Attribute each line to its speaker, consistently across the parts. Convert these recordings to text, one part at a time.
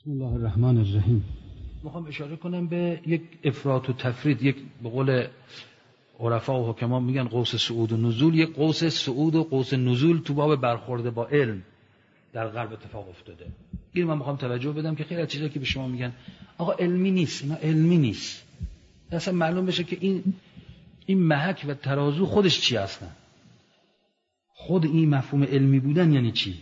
Speaker 1: بسم الله الرحمن الرحیم.
Speaker 2: میخوام اشاره کنم به یک افراط و تفرید، یک به قول عرفا و حکما میگن قوس صعود و نزول، یک قوس صعود و قوس نزول تو باب برخورد با علم در غرب اتفاق افتاده. این من میخوام توجه بدم که خیلی از چیزایی که به شما میگن آقا علمی نیست، اینا علمی نیست، اصلا معلوم بشه که این محک و ترازو خودش چی هستن، خود این مفهوم علمی بودن یعنی چی.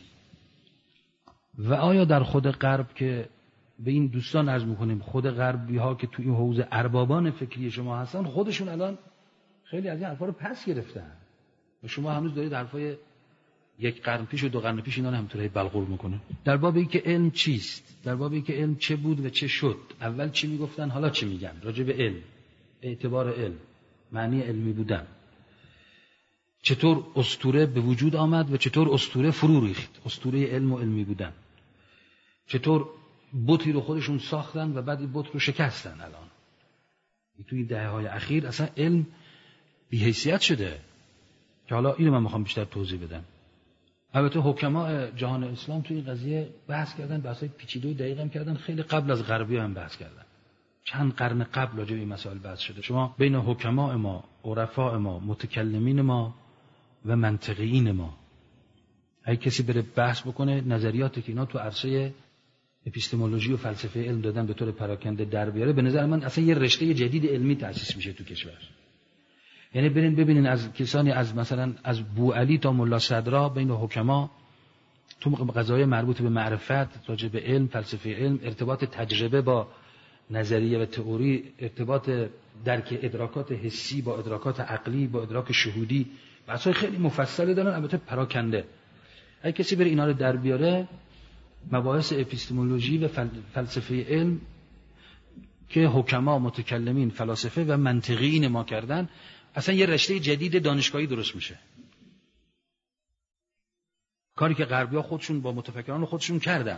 Speaker 2: و آیا در خود غرب که به این دوستان عرض میکنیم، خود غربی ها که توی این حوزه اربابان فکری شما هستن، خودشون الان خیلی از این حرفا رو پس گرفتن و شما هنوز دارید حرفای یک قرن پیش و 2 قرن پیش اینا رو همینطوری بلغور میکنه. در باب این که علم چیست، در باب این که علم چه بود و چه شد، اول چی میگفتن حالا چی میگن راجع به علم، اعتبار علم، معنی علمی بودن، چطور اسطوره به وجود آمد و چطور اسطوره فرو ریخت، اسطوره علم و علمی بودن، چطور بتی رو خودشون ساختن و بعد این بت رو شکستن. الان توی دهه‌های اخیر اصلا علم بی‌حیثیت شده که حالا اینو من میخوام بیشتر توضیح بدم. البته حکما جهان اسلام توی این قضیه بحث کردن، بحث‌های پیچیده و دقیق هم کردن، خیلی قبل از غربی‌ها هم بحث کردن، چند قرن قبل راجع به این مسائل بحث شده. شما بین حکما ما، عرفا ما، متکلمین ما و منطقیین ما، اگه کسی بره بحث بکنه نظریاتی که اینا تو عرصه اپیستمولوژی و فلسفه علم دادن به طور پراکنده در بیاره، به نظر من اصلا یه رشته جدید علمی تأسیس میشه تو کشور. یعنی برین ببینین از کسانی از مثلا از بوعلی تا ملا صدرا بین حکما تو قضايا مربوط به معرفت، راجع به علم، فلسفه علم، ارتباط تجربه با نظریه و تئوری، ارتباط درک ادراکات حسی با ادراکات عقلی با ادراک شهودی، بحث‌های خیلی مفصلی دارن، البته پراکنده. اگه کسی بره اینا رو در بیاره، مباحث اپیستمولوژی و فلسفه علم که حکما، متکلمین، فلاسفه و منطقیین ما کردن، اصلا یه رشته جدید دانشگاهی درست میشه. کاری که غربی‌ها خودشون با متفکران خودشون کردن،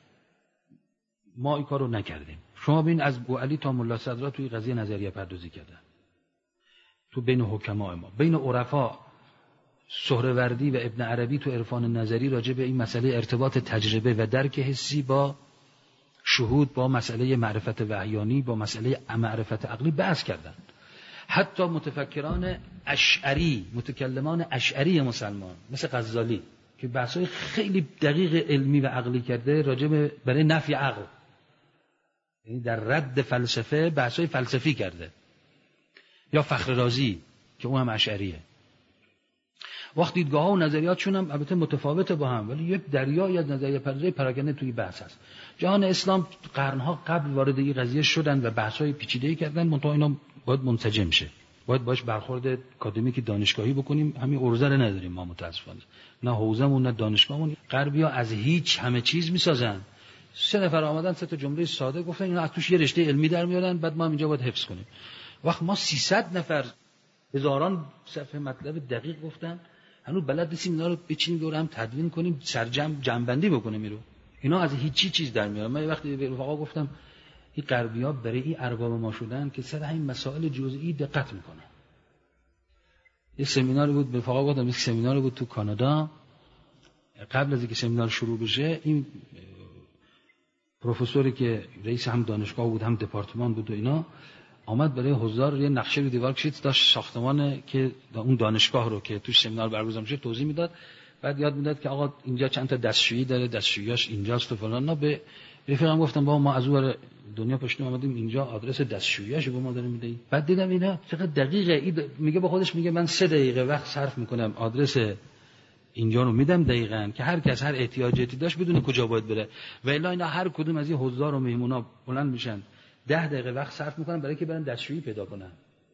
Speaker 2: ما این کارو نکردیم. شما ببین از بوعلی تا ملا صدرا توی قضیه نظریه پردازی کردن. تو بین حکما ما، بین عرفا سهروردی و ابن عربی تو عرفان نظری راجع به این مسئله ارتباط تجربه و درک حسی با شهود، با مسئله معرفت وحیانی، با مسئله معرفت عقلی بحث کردن. حتی متفکران اشعری، متکلمان اشعری مسلمان مثل غزالی که بحث‌های خیلی دقیق علمی و عقلی کرده راجع به برای نفی عقل، یعنی در رد فلسفه بحث‌های فلسفی کرده، یا فخر رازی که اون هم اشعریه. وقت دیدگاه‌ها و نظریاتشون هم البته متفاوته با هم، ولی یک دریایی از نظریه پردازی پراکنده توی بحث هست. جهان اسلام قرن‌ها قبل وارد این قضیه شدن و بحث‌های پیچیده‌ای کردن، منتها اینا باید منسجم شه، باید باش برخورد اکادمیک دانشگاهی بکنیم. همین ارزه رو نداریم ما متأسفانه، نه حوزه‌مون نه دانشگاهمون. غربی‌ها از هیچ همه چیز می‌سازن. 3 نفر آمدن 3 تا جمله ساده گفتن، اینا از توش یه رشته علمی در میارن، بعد ما هم اینجا باید حفظ کنیم. وقت ما 300 نفر هزاران صفحه مطلب دقیق گفتن، هنوز بلد نیستیم اینا رو بچینیم دور هم تدوین کنیم، سرجم جمع‌بندی بکنیم. اینا از هیچ چیز در میارن. من وقتی به رفقا گفتم این غربی‌ها برای این ارباب ما شدن که سر همین مسائل جزئی دقت میکنن. یه سمیناری بود، به رفقا گفتم، یک سمیناری بود تو کانادا، قبل از اینکه سمینار شروع بشه این پروفسوری که رئیس هم دانشگاه بود هم دپارتمان بود و اینا، آمد برای حضار یه نقشه رو دیوار کشید، داشت ساختمان که اون دانشگاه رو که توش سمینار برگزار میشه توضیح میداد. بعد یاد میداد که آقا اینجا چند تا دستشویی داره، دستشوییاش اینجاست و فلان. نه به رفیقم گفتم بابا ما از اون دنیا پشت اومدیم اینجا، آدرس دستشوییاشو به ما داره میدی. بعد دیدم اینا چقدر دقیقه. این میگه با خودش میگه من 3 دقیقه وقت صرف میکنم آدرس اینجا رو میدم دقیقاً که هر کس هر احتیاجاتی داشت بدونه کجا باید بره. و الا اینا هر کدوم از این حضار و مهمونا بلند میشن 10 دقیقه وقت صرف میکنن برای که برن دستشویی پیدا کنن.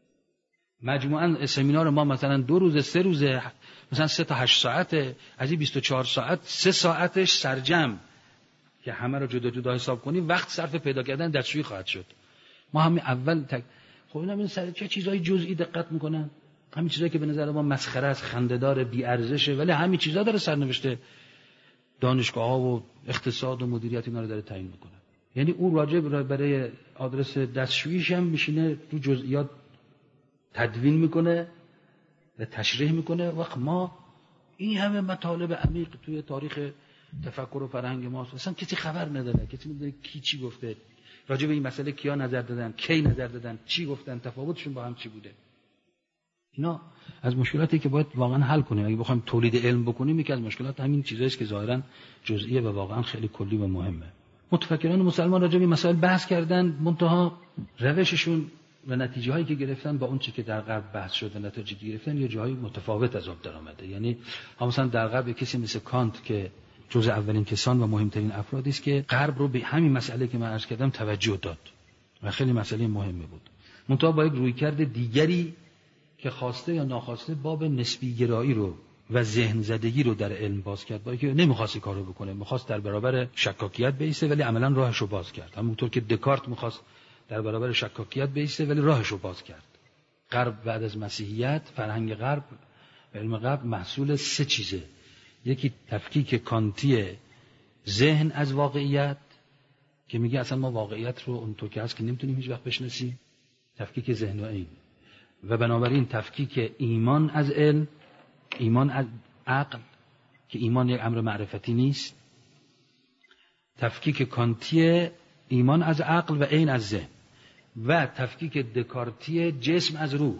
Speaker 2: مجموعاً سمینار ما مثلا 2 روز 3 روزه، مثلا 3 تا 8 ساعته، از این 24 ساعت 3 ساعتش سرجم که همه رو جدا جدا حساب کنی وقت صرف پیدا کردن دستشویی خواهد شد. ما همین اول خب اینا ببین سر چه چیزای جزئی دقت میکنن، همین چیزایی که به نظر ما مسخره است، خنده‌دار، بی ارزشه، ولی همین چیزا داره سرنوشت دانشگاه‌ها و اقتصاد و مدیریت اینا رو داره تعیین میکنه. یعنی اون راجع برای آدرس دستشوییش هم میشینه تو جزئیات تدوین میکنه و تشریح میکنه. وقت ما این همه مطالب عمیق توی تاریخ تفکر و فرهنگ ماست. اصلا کسی خبر نداره، کسی نمیدونه کی چی گفته راجع به این مسئله، کیا نظر دادن، کی نظر دادن، چی گفتن، تفاوتشون با هم چی بوده. اینا از مشکلاتی که باید واقعا حل کنیم. اگه بخوایم تولید علم بکنیم، یکی از مشکلات همین چیزایی است که ظاهرا جزئیه و واقعا خیلی کلی و مهمه. متفکران مسلمان راجع به مسائل بحث کردن، منتها روششون و نتیجه هایی که گرفتن با اون چیزی که در غرب بحث شد و نتایجی که گرفتن یه جایی متفاوت از آب در اومده. یعنی مثلا در غرب کسی مثل کانت که جزء اولین کسان و مهمترین افرادی است که غرب رو به همین مسئله که من عرض کردم توجه داد و خیلی مسئله مهمی بود. منتها با یک رویکرد دیگری که خواسته یا ناخواسته باب نسبی گرایی رو و ذهن زدگی رو در علم باز کرد، با اینکه نمیخواست کارو بکنه، میخواست در برابر شکاکیت بایسته ولی عملاً راهش رو باز کرد. همونطور که دکارت میخواست در برابر شکاکیت بایسته ولی راهش رو باز کرد. غرب بعد از مسیحیت، فرهنگ غرب و علم غرب محصول سه چیزه. یکی تفکیک کانتی ذهن از واقعیت که میگه اصلا ما واقعیت رو اونطور که هست که نمیتونیم هیچ وقت بشناسیم، تفکیک ذهن و عین، و بنابراین تفکیک ایمان از علم، ایمان از عقل که ایمان یک امر معرفتی نیست، تفکیک کانتی ایمان از عقل و عین از ذهن، و تفکیک دکارتی جسم از روح،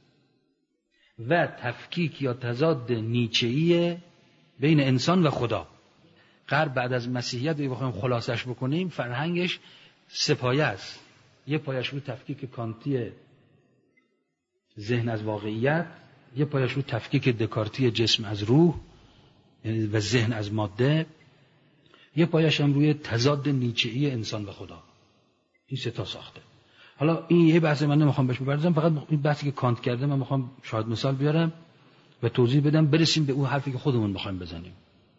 Speaker 2: و تفکیک یا تضاد نیچه‌ای بین انسان و خدا. غرب بعد از مسیحیت اگه بخوایم خلاصش بکنیم فرهنگش سه پایه است. یه پایش رو تفکیک کانتی ذهن از واقعیت، یه پایش رو تفکیک دکارتی جسم از روح و ذهن از ماده، یه پایش هم روی تضاد نیچه‌ای انسان و خدا. این سه تا ساخته. حالا این یه بحث من نمیخوام بهش بپردازم، فقط این بحثی که کانت کرده من میخوام شاید مثال بیارم و توضیح بدم برسیم به اون حرفی که خودمون میخوایم بزنیم.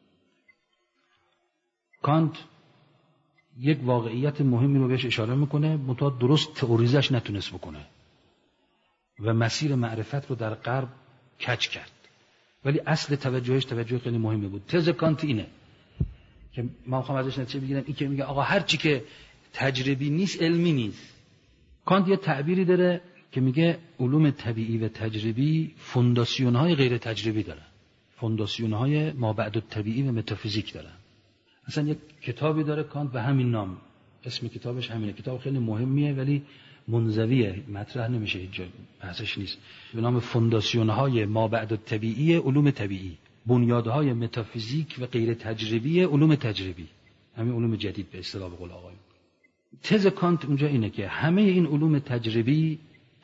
Speaker 2: کانت یک واقعیت مهمی رو بهش اشاره میکنه، منتها درست تئوریزش نتونست بکنه و مسیر معرفت رو در غرب کج کرد، ولی اصل توجهش توجه خیلی مهمی بود. تز کانت اینه که من میخوام ازش نتیجه بگیرم، این که میگه آقا هر چی که تجربی نیست علمی نیست. کانت یه تعبیری داره که میگه علوم طبیعی و تجربی فونداسیون‌های غیر تجربی دارن، فونداسیون‌های مابعد الطبیعی و متافیزیک دارن. اصلا یک کتابی داره کانت به همین نام، اسم کتابش همینه. کتاب خیلی مهمیه ولی منزویه، مطرح نمیشه، هیچ جا بحثش نیست. به نام فونداسیون‌های مابعد الطبیعی علوم طبیعی، بنیادهای متافیزیک و غیر تجربی علوم تجربی، همین علوم جدید به اصطلاح قول آقایون. تز کانت اونجا اینه که همه این علوم تجربی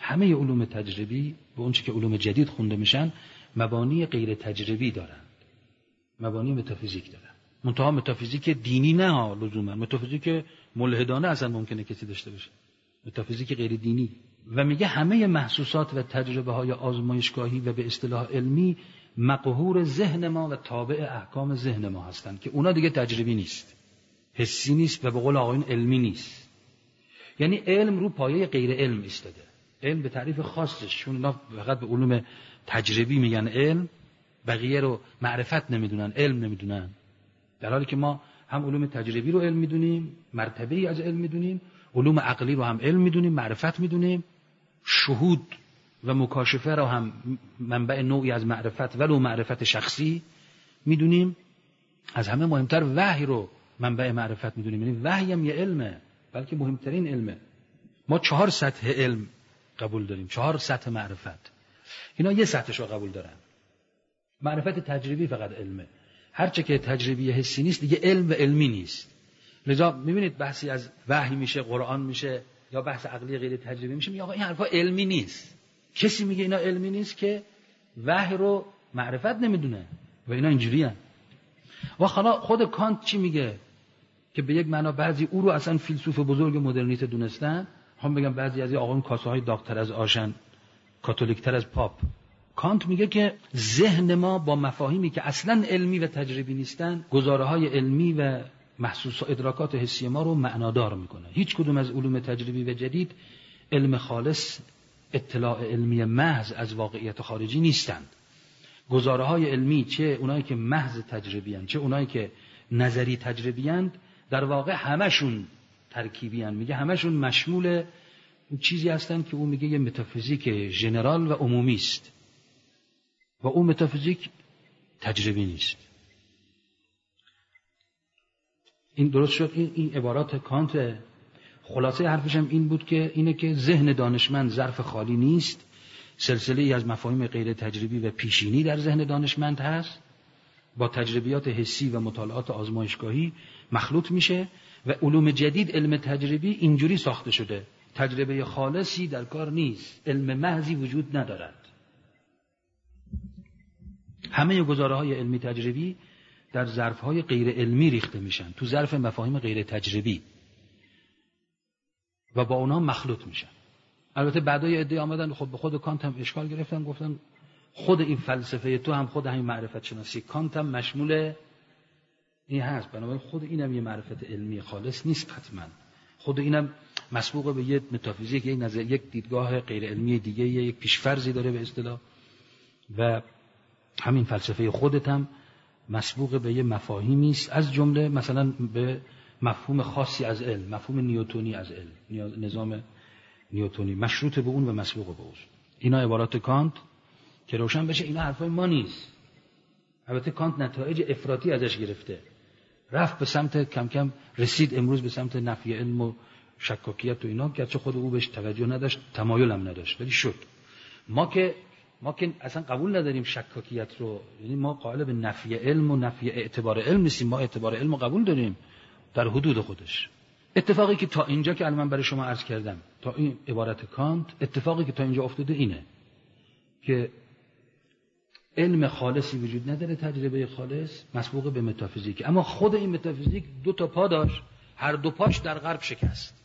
Speaker 2: به اون چه که علوم جدید خونده میشن مبانی غیر تجربی دارند، مبانی متافیزیک دارن. منتها متافیزیک دینی نه لزوما، متافیزیک ملحدانه اصلا ممکنه کسی داشته باشه، متافیزیک غیر دینی. و میگه همه محسوسات و تجربه های آزمایشگاهی و به اصطلاح علمی مقهور ذهن ما و تابع احکام ذهن ما هستند که اونا دیگه تجربی نیست، حسی نیست و به قول آقایون علمی نیست. یعنی علم رو پایه غیر علم ایستاده. علم به تعریف خاصش، چون اینا فقط به علوم تجربی میگن علم، بقیه رو معرفت نمیدونن، علم نمیدونن، در حالی که ما هم علوم تجربی رو علم میدونیم، مرتبه‌ای از علم میدونیم، علوم عقلی رو هم علم میدونیم، معرفت میدونیم، شهود و مکاشفه رو هم منبع نوعی از معرفت ولو معرفت شخصی میدونیم. از همه مهمتر وحی رو منبع معرفت میدونیم، یعنی وحی هم یه علمه، بلکه مهمترین علمه. ما 4 سطح علم قبول داریم، 4 سطح معرفت. اینا یه سطحش رو قبول دارن. معرفت تجربی فقط علمه، هرچه که تجربی حسی نیست دیگه علم و علمی نیست. لذا میبینید بحثی از وحی میشه، قرآن میشه، یا بحث عقلی غیر تجربی میشه، میگه آقا این حرفا علمی نیست. کسی میگه اینا علمی نیست که وحی رو معرفت نمیدونه و اینا اینجوریه. و خود کانت چی میگه که به یک معنا بعضی او رو اصلا فیلسوف بزرگ مدرنیته دونستن، هم بگم بعضی از این آقایون کاسه های داغ‌تر از آشن، کاتولیک‌تر از پاپ. کانت میگه که ذهن ما با مفاهیمی که اصلا علمی و تجربی نیستن، گزاره‌های علمی و محسوس و ادراکات حسی ما رو معنادار میکنه. هیچ کدوم از علوم تجربی و جدید علم خالص، اطلاع علمی محض از واقعیت خارجی نیستند. گزاره‌های علمی، چه اونایی که محض تجربی هستند چه اونایی که نظری تجربی هستند، در واقع همشون ترکیبی هستند. میگه همشون مشمول اون چیزی هستند که اون میگه یه متافیزیک ژنرال و عمومی است و اون متافیزیک تجربی نیست. این درست شد. این عبارات کانت. خلاصه حرفش هم این بود که اینه که ذهن دانشمند ظرف خالی نیست، سلسله‌ای از مفاهیم غیر تجربی و پیشینی در ذهن دانشمند هست، با تجربیات حسی و مطالعات آزمایشگاهی مخلوط میشه و علوم جدید علم تجربی اینجوری ساخته شده. تجربه خالصی در کار نیست، علم محضی وجود ندارد. همه گزاره‌های علمی تجربی در ظرف‌های غیر علمی ریخته میشن، تو ظرف مفاهیم غیر تجربی و با اونها مخلوط میشن. البته بعدای عده آمدن خب به خود کانت هم اشکال گرفتن، گفتن خود این فلسفه تو هم خود همین معرفت شناسی کانت هم مشمول این هست، بنابراین خود اینم یه معرفت علمی خالص نیست حتما، خود اینم مسبوق به یک متافیزیک، یک نظر، یک دیدگاه غیر علمی دیگه، یک پیشفرضی داره به اصطلاح، و همین فلسفه خودت هم مسبوق به یه مفاهیمی است، از جمله مثلا به مفهوم خاصی از علم، مفهوم نیوتونی از علم، نظام نیوتونی مشروط به اون و مسبوق به اون. اینا عبارات کانت که روشن بشه اینا حرفای ما نیست. البته کانت نتایج افراطی ازش گرفته، رفت به سمت کم کم رسید امروز به سمت نفی علم و شکاکیت و اینا، گرچه خود او بهش توجه نداشت، تمایل هم نداشت، ولی شد. ما که اصلا قبول نداریم شکاکیت رو، یعنی ما قائل به نفی علم و نفی اعتبار علم نیستیم، ما اعتبار علم رو قبول داریم در حدود خودش. اتفاقی که تا اینجا که الان برای شما عرض کردم، تا این عبارت کانت، اتفاقی که تا اینجا افتاده اینه که علم خالصی وجود نداره، تجربه خالص مسبوق به متافیزیک. اما خود این متافیزیک دو تا پا داشت، هر دو پاش در غرب شکست.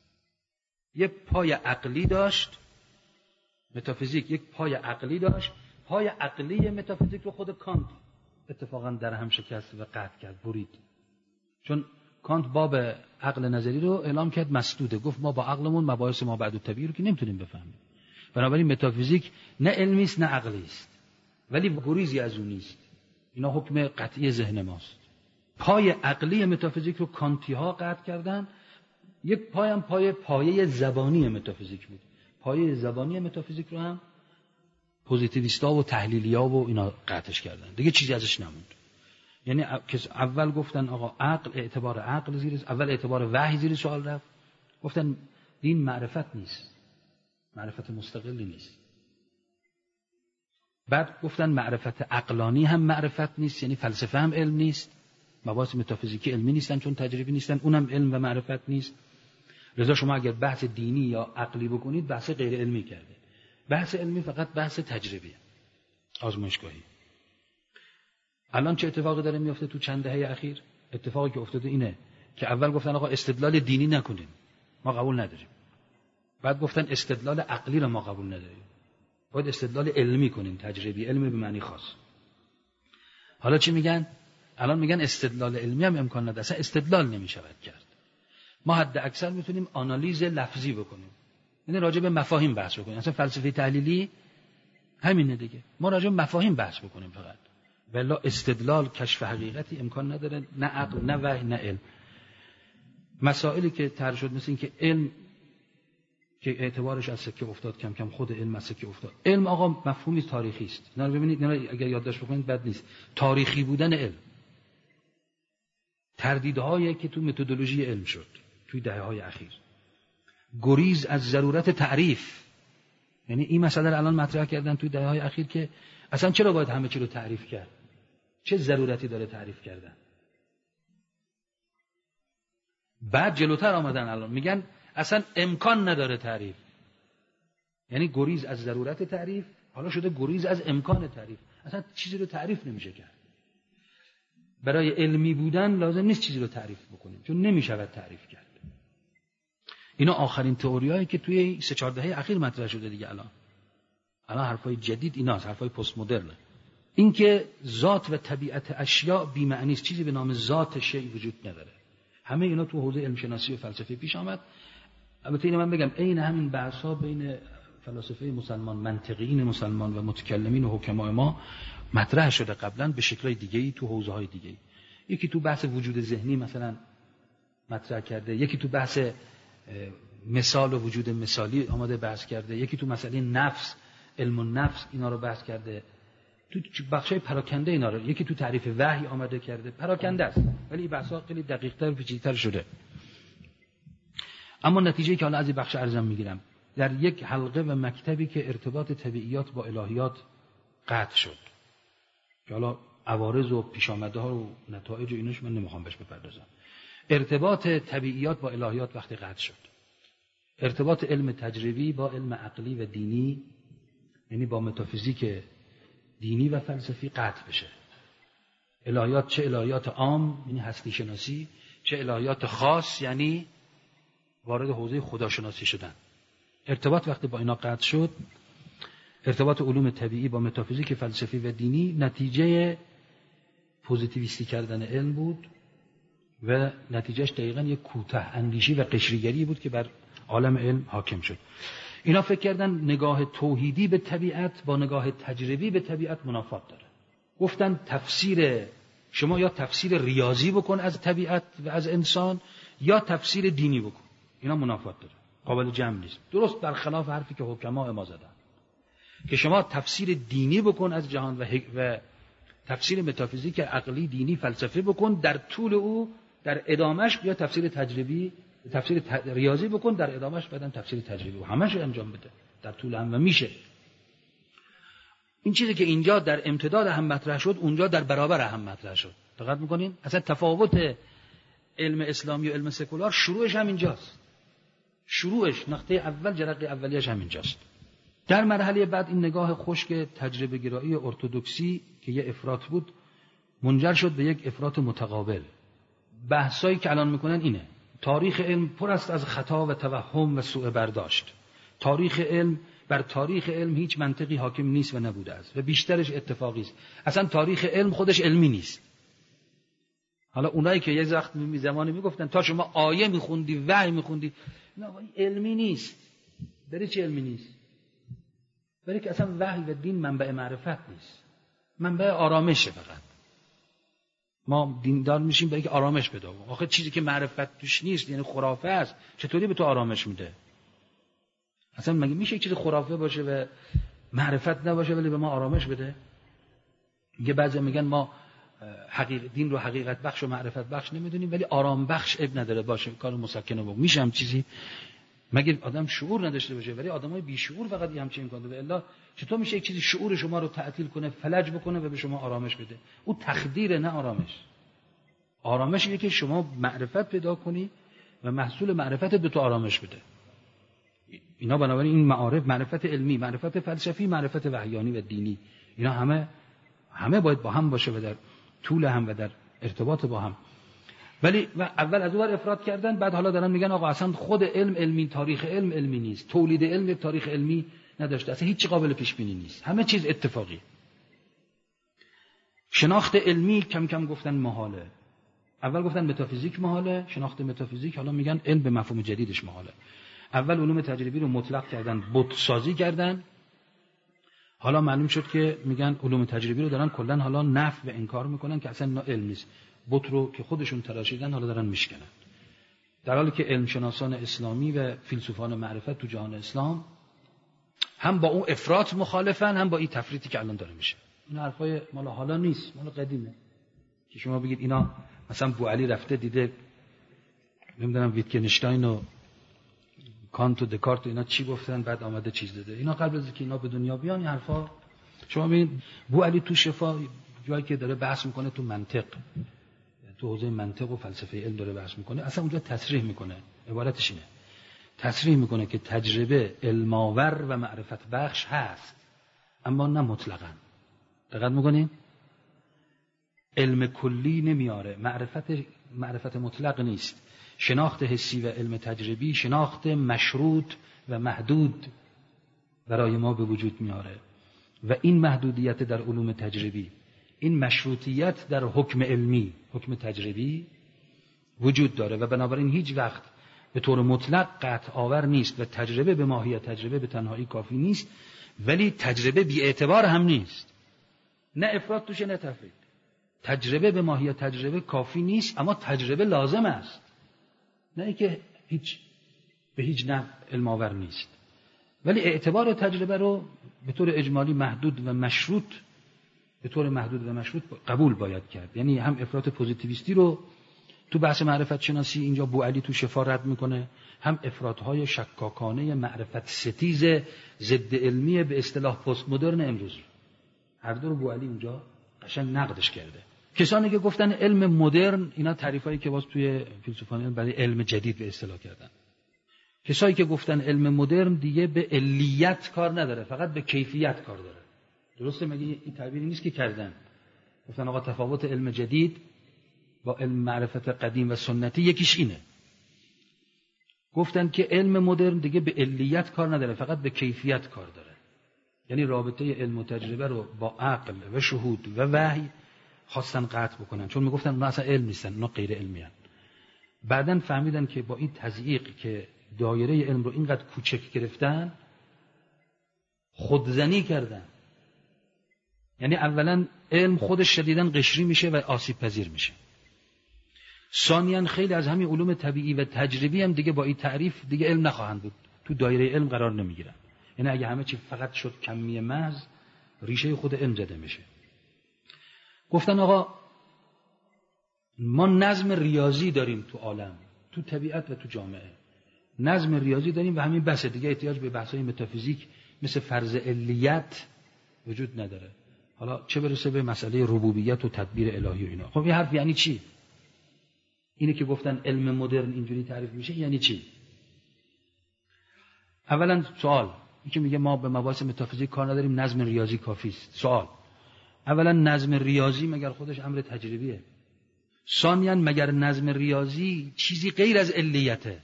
Speaker 2: یک پای عقلی داشت، متافیزیک یک پای عقلی داشت، پای عقلی متافیزیک رو خود کانت اتفاقا در هم شکست و قطع کرد، برید. چون کانت باب عقل نظری رو اعلام کرد مسدوده، گفت ما با عقلمون مباحث ما بعد الطبیعی رو که نمیتونیم بفهمیم. بنابراین متافیزیک نه علمی است نه عقلی است، ولی گریزی از اون نیست. اینا حکم قطعی ذهن ماست. پای عقلی متافیزیک رو کانتی ها قطع کردن، یک پای هم پایه زبانی متافیزیک بود. پایه زبانی متافیزیک رو هم پوزیتیویستا و تحلیلیا و اینا قطعش کردن، دیگه چیزی ازش نموند. یعنی اول گفتن آقا عقل، اعتبار عقل زیر، اول اعتبار وحی زیر سوال رفت، گفتن دین معرفت نیست، معرفت مستقلی نیست. بعد گفتن معرفت عقلانی هم معرفت نیست، یعنی فلسفه هم علم نیست، مباحث متافیزیکی علمی نیستن چون تجربی نیستن، اونم علم و معرفت نیست. لذا شما اگر بحث دینی یا عقلی بکنید بحث غیر علمی کرده. بحث علمی فقط بحث تجربیه، آزمایشگاهی. الان چه اتفاقی داره میفته تو چند دهه اخیر؟ اتفاقی که افتاده اینه که اول گفتن آقا استدلال دینی نکنیم، ما قبول نداریم. بعد گفتن استدلال عقلی رو ما قبول نداریم، باید استدلال علمی کنیم، تجربی، علمی به معنی خاص. حالا چی میگن؟ الان میگن استدلال علمی هم امکان نداره، اصلا استدلال نمیشود کرد. ما حد اکثر میتونیم آنالیز لفظی بکنیم، یعنی راجع به مفاهیم بحث بکنیم. اصلا فلسفه تحلیلی همینه دیگه، ما راجع به مفاهیم بحث بکنیم فقط. ولی استدلال، کشف حقیقتی امکان نداره، نه عقل نه وحی نه علم. مسائلی که طرح شد مثل این که علم که اعتبارش از سکه افتاد، کم کم خود علم از سکه افتاد. علم آقا مفهومی تاریخی است. اینا رو ببینید، اینا اگر یادداشت بکنید بد نیست. تاریخی بودن علم، تردیدهایی که تو متدولوژی علم شد توی دهه‌های اخیر، گریز از ضرورت تعریف. یعنی این مسئله رو الان مطرح کردن توی دهه‌های اخیر که اصلا چرا باید همه چی رو تعریف کرد؟ چه ضرورتی داره تعریف کردن؟ بعد جلوتر آمدن الان میگن اصلا امکان نداره تعریف. یعنی گریز از ضرورت تعریف حالا شده گریز از امکان تعریف. اصلا چیزی رو تعریف نمیشه کرد. برای علمی بودن لازم نیست چیزی رو تعریف بکنیم، چون نمیشود تعریف کرد. اینا آخرین تئوریایی که توی 3-4 دهه اخیر مطرح شده دیگه. الان حرفای جدید ایناست، حرفای پست مدرن. این که ذات و طبیعت اشیاء بی معنی است، چیزی به نام ذات شیء وجود نداره. همه اینا تو حوزه علم شناسی و فلسفه پیش آمد. البته اینو من بگم عین همین بحث‌ها بین فلاسفه مسلمان، منطقیین مسلمان و متکلمین و حکمای ما مطرح شده قبلا به شکل‌های دیگه‌ای تو حوزه‌های دیگه‌ای. یکی تو بحث وجود ذهنی مثلا مطرح کرده، یکی تو بحث مثال و وجود مثالی آماده بحث کرده، یکی تو مسئله نفس، علم النفس اینا رو بحث کرده. تو بخشای پراکنده اینا رو، یکی تو تعریف وحی آمده کرده، پراکنده است ولی این بحثا خیلی دقیق‌تر و پیچیده‌تر شده. اما نتیجه‌ای که حالا از این بخش ارزم میگیرم، در یک حلقه و مکتبی که ارتباط طبیعیات با الهیات قطع شد، که حالا عوارض و پیشامدها و نتایج و ایناش من نمیخوام بهش بپردازم. ارتباط طبیعیات با الهیات وقتی قطع شد، ارتباط علم تجربی با علم عقلی و دینی، یعنی با متافیزیک دینی و فلسفی قطع بشه. الهیات، چه الهیات عام یعنی هستی شناسی، چه الهیات خاص یعنی وارد حوزه خداشناسی شدن. ارتباط وقتی با اینا قطع شد، ارتباط علوم طبیعی با متافیزیک فلسفی و دینی نتیجه پوزیتیویستی کردن علم بود و نتیجهش دقیقاً یک کوته اندیشی و قشریگری بود که بر عالم علم حاکم شد. اینا فکر کردن نگاه توحیدی به طبیعت با نگاه تجربی به طبیعت منافات داره. گفتن تفسیر شما یا تفسیر ریاضی بکن از طبیعت و از انسان یا تفسیر دینی بکن، اینا منافات داره، قابل جمع نیست. درست برخلاف حرفی که حکما ما زدن که شما تفسیر دینی بکن از جهان و تفسیر متافیزیک عقلی دینی فلسفی بکن، در طول او در ادامش بیا تفسیر تجربی، تفسیر ریاضی بکن، در ادامش بعدن تفسیر تجربی و همش انجام بده در طول هم و میشه. این چیزی که اینجا در امتداد هم مطرح شد اونجا در برابر هم مطرح شد. دقت میکنین؟ اصلا تفاوت علم اسلامی و علم سکولار شروعش هم اینجاست. شروعش نقطه اول جرقه اولیش هم اینجاست. در مرحله بعد این نگاه خشک تجربه گرایی ارتدوکسی که یه افراط بود منجر شد به یک افراط متقابل. بحثایی که الان میکنن اینه: تاریخ علم پر است از خطا و توهم و سوء برداشت. تاریخ علم، بر تاریخ علم هیچ منطقی حاکم نیست و نبوده است و بیشترش اتفاقی است. اصلا تاریخ علم خودش علمی نیست. حالا اونایی که یه زمانی میگفتن تا شما آیه میخوندی، وحی میخوندی، نه علمی نیست. برای چه علمی نیست؟ برای که اصلا وحی و دین منبع معرفت نیست، منبع آرامشه. فقط ما دیندار میشیم برای که آرامش پیدا کنیم. آخه چیزی که معرفت توش نیست یعنی خرافه است، چطوری به تو آرامش میده؟ اصلا مگه میشه یک چیز خرافه باشه و معرفت نباشه ولی به ما آرامش بده؟ میگه بعضی میگن ما دین رو حقیقت بخش و معرفت بخش نمیدونیم ولی آرام بخش اب نداره باشه، کار مسکنه بود. میشه هم چیزی؟ مگه آدم شعور نداشته باشه؟ ولی آدمای بی شعور فقط همچین میکنه. و الا چطور میشه یک چیزی شعور شما رو تعطیل کنه، فلج بکنه و به شما آرامش بده؟ او تخدیر، نه آرامش. آرامش اینه که شما معرفت پیدا کنی و محصول معرفت به تو آرامش بده. اینا بنابراین این معارف، معرفت علمی، معرفت فلسفی، معرفت وحیانی و دینی، اینا همه باید با هم باشه و در طول هم و در ارتباط با هم. ولی اول از اون افراد کردن، بعد حالا دارن میگن آقا اصلا خود علم علمی، تاریخ علم علمی نیست، تولید علم یک تاریخ علمی نداشته، اصلا هیچ قابل پیش بینی نیست، همه چیز اتفاقی. شناخت علمی کم کم گفتن محاله. اول گفتن متافیزیک محاله، شناخت متافیزیک، حالا میگن علم به مفهوم جدیدش محاله. اول علوم تجربی رو مطلق کردن، بت سازی کردن. حالا معلوم شد که میگن علوم تجربی رو دارن کلا حالا نفی و انکار میکنن که اصلا اینا علم نیست. بت رو که خودشون تراشیدن حالا دارن میشکنن. در حالی که علم شناسان اسلامی و فیلسوفان معرفت تو جهان اسلام هم با اون افراط مخالفن، هم با این تفریطی که الان داره میشه. این حرفای مال حالا نیست، مال قدیمه. که شما بگید اینا مثلا بوعلی رفته دیده نمیدونم ویتگنشتاین و کانت و دکارت و اینا چی گفتن بعد آمده چیز داده. اینا قبل از اینکه اینا به دنیا بیان این حرفا، شما ببینید بوعلی تو شفا جایی که داره بحث میکنه تو منطق، تو حوزه منطق و فلسفه علم داره بحث میکنه، اصلا اونجا تصریح میکنه، عبارتش اینه، تصریح میکنه که تجربه علم‌آور و معرفت بخش هست اما نه مطلقاً. دقت میکنین؟ علم کلی نمیاره، معرفت مطلق نیست. شناخت حسی و علم تجربی شناخت مشروط و محدود برای ما به وجود میاره و این محدودیت در علوم تجربی، این مشروطیت در حکم علمی، حکم تجربی وجود داره و بنابراین هیچ وقت به طور مطلق قطع آور نیست و تجربه به ماهیت تجربه به تنهایی کافی نیست، ولی تجربه بی اعتبار هم نیست، نه افراط توشه نه تفرید. تجربه به ماهیت تجربه کافی نیست اما تجربه لازم است، نه اینکه به هیچ نحو علم آور نیست. ولی اعتبار تجربه رو به طور اجمالی محدود و مشروط به طور محدود و مشروط قبول باید کرد. یعنی هم افراط پوزیتیویستی رو تو بحث معرفت شناسی اینجا بوعلی تو شفا رد میکنه، هم افراط‌های شکاکانه معرفت ستیز ضد علمی به اصطلاح پست مدرن امروز، هر دو رو بوعلی اونجا قشنگ نقدش کرده. کسانی که گفتن علم مدرن، اینا تعریفایی که باز توی فیلسوفان برای علم جدید به اصطلاح کردن. کسایی که گفتن علم مدرن دیگه به علیت کار نداره، فقط به کیفیت کار داره. درسته؟ مگه این تعبیری نیست که کردن؟ گفتن آقا تفاوت علم جدید با علم معرفت قدیم و سنتی یکیش اینه. گفتن که علم مدرن دیگه به علیت کار نداره، فقط به کیفیت کار داره. یعنی رابطه علم و تجربه رو با عقل و شهود و وحی خواستن قطع بکنن، چون میگفتن اونا اصلا علم نیستن، اونا غیر علمی هستن. بعدن فهمیدن که با این تضییق که دایره علم رو اینقدر کوچک گرفتن، خودزنی کردن. یعنی اولا علم خودش شدیداً قشری میشه و آسیب پذیر میشه. ثانیاً خیلی از همین علوم طبیعی و تجربی هم دیگه با این تعریف دیگه علم نخواهند بود، تو دایره علم قرار نمیگیرن. یعنی اگه همه چی فقط شد کمی محض، ریشه خود علم زده میشه. گفتن آقا ما نظم ریاضی داریم تو عالم، تو طبیعت و تو جامعه نظم ریاضی داریم و همین بحث دیگه احتیاج به بحث‌های متافیزیک مثل فرض علیت وجود نداره. حالا چه برسه به مسئله ربوبیت و تدبیر الهی و اینا. خب این حرف یعنی چی؟ اینه که گفتن علم مدرن اینجوری تعریف میشه یعنی چی؟ اولا سوال، این که میگه ما به مباحث متافیزیک کار نداریم، نظم ریاضی کافی است. سوال، اولا نظم ریاضی مگر خودش امر تجربیه؟ ثانیاً مگر نظم ریاضی چیزی غیر از علیته؟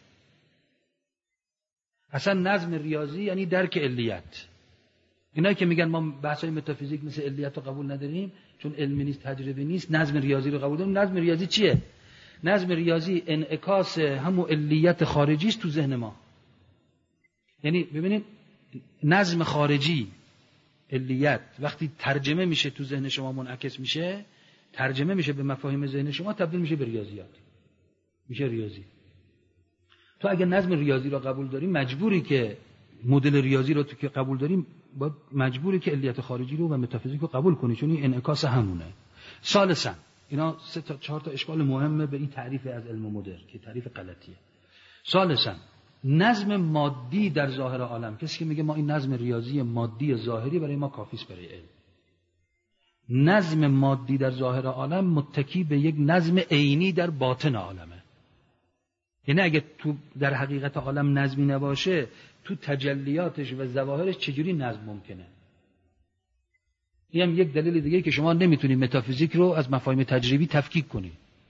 Speaker 2: اصلا نظم ریاضی یعنی درک علیت. اینایی که میگن ما بحث‌های متافیزیک مثل علیت رو قبول نداریم چون علمی نیست، تجربی نیست، نظم ریاضی رو قبول داریم. نظم ریاضی چیه؟ نظم ریاضی انعکاس همون علیت خارجی است تو ذهن ما. یعنی ببینید نظم خارجی، علیت، وقتی ترجمه میشه تو ذهن شما منعکس میشه، ترجمه میشه به مفاهیم ذهن شما، تبدیل میشه به ریاضیات، میشه ریاضی. تو اگه نظم ریاضی رو قبول داریم مجبوری که مدل ریاضی رو تو که قبول داریم باید مجبوری که علیت خارجی رو و متافیزیک رو قبول کنی، چون این انعکاس همونه. ثالثاً اینا 3 تا 4 تا اشکال مهمه به این تعریف از علم مدرن که تعریف غلطیه. ثالثاً نظم مادی در ظاهر عالم، کسی که میگه ما این نظم ریاضی مادی ظاهری برای ما کافی است برای علم. نظم مادی در ظاهر عالم متکی به یک نظم عینی در باطن عالمه. یعنی اگه تو در حقیقت عالم نظمی نباشه، تو تجلیاتش و ظواهرش چجوری نظم ممکنه؟ این هم یک دلیل دیگه که شما نمیتونید متافیزیک رو از مفاهیم تجربی تفکیک کنید.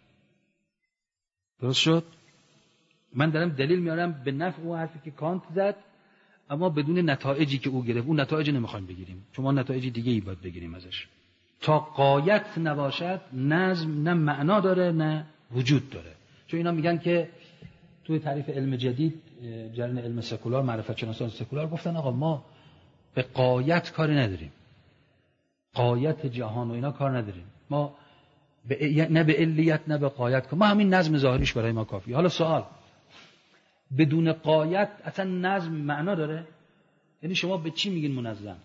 Speaker 2: درست شد؟ من دارم دلیل میارم به نفع اون حرفی که کانت زد، اما بدون نتایجی که او گرفت. اون نتایج نمیخوایم بگیریم، شما نتایج دیگه ای باید بگیریم ازش. تا غایت نباشد نظم نه معنا داره نه وجود داره. چون اینا میگن که توی تعریف علم جدید، جریان علم سکولار، معرفت شناسان سکولار، گفتن آقا ما به غایت کاری نداریم، غایت جهان و اینا کار نداریم، ما نه به علیت نه به غایت، ما همین نظم ظاهریش برای ما کافیه. حالا سوال، بدون غایت اصلا نظم معنا داره؟ یعنی شما به چی میگین منظم؟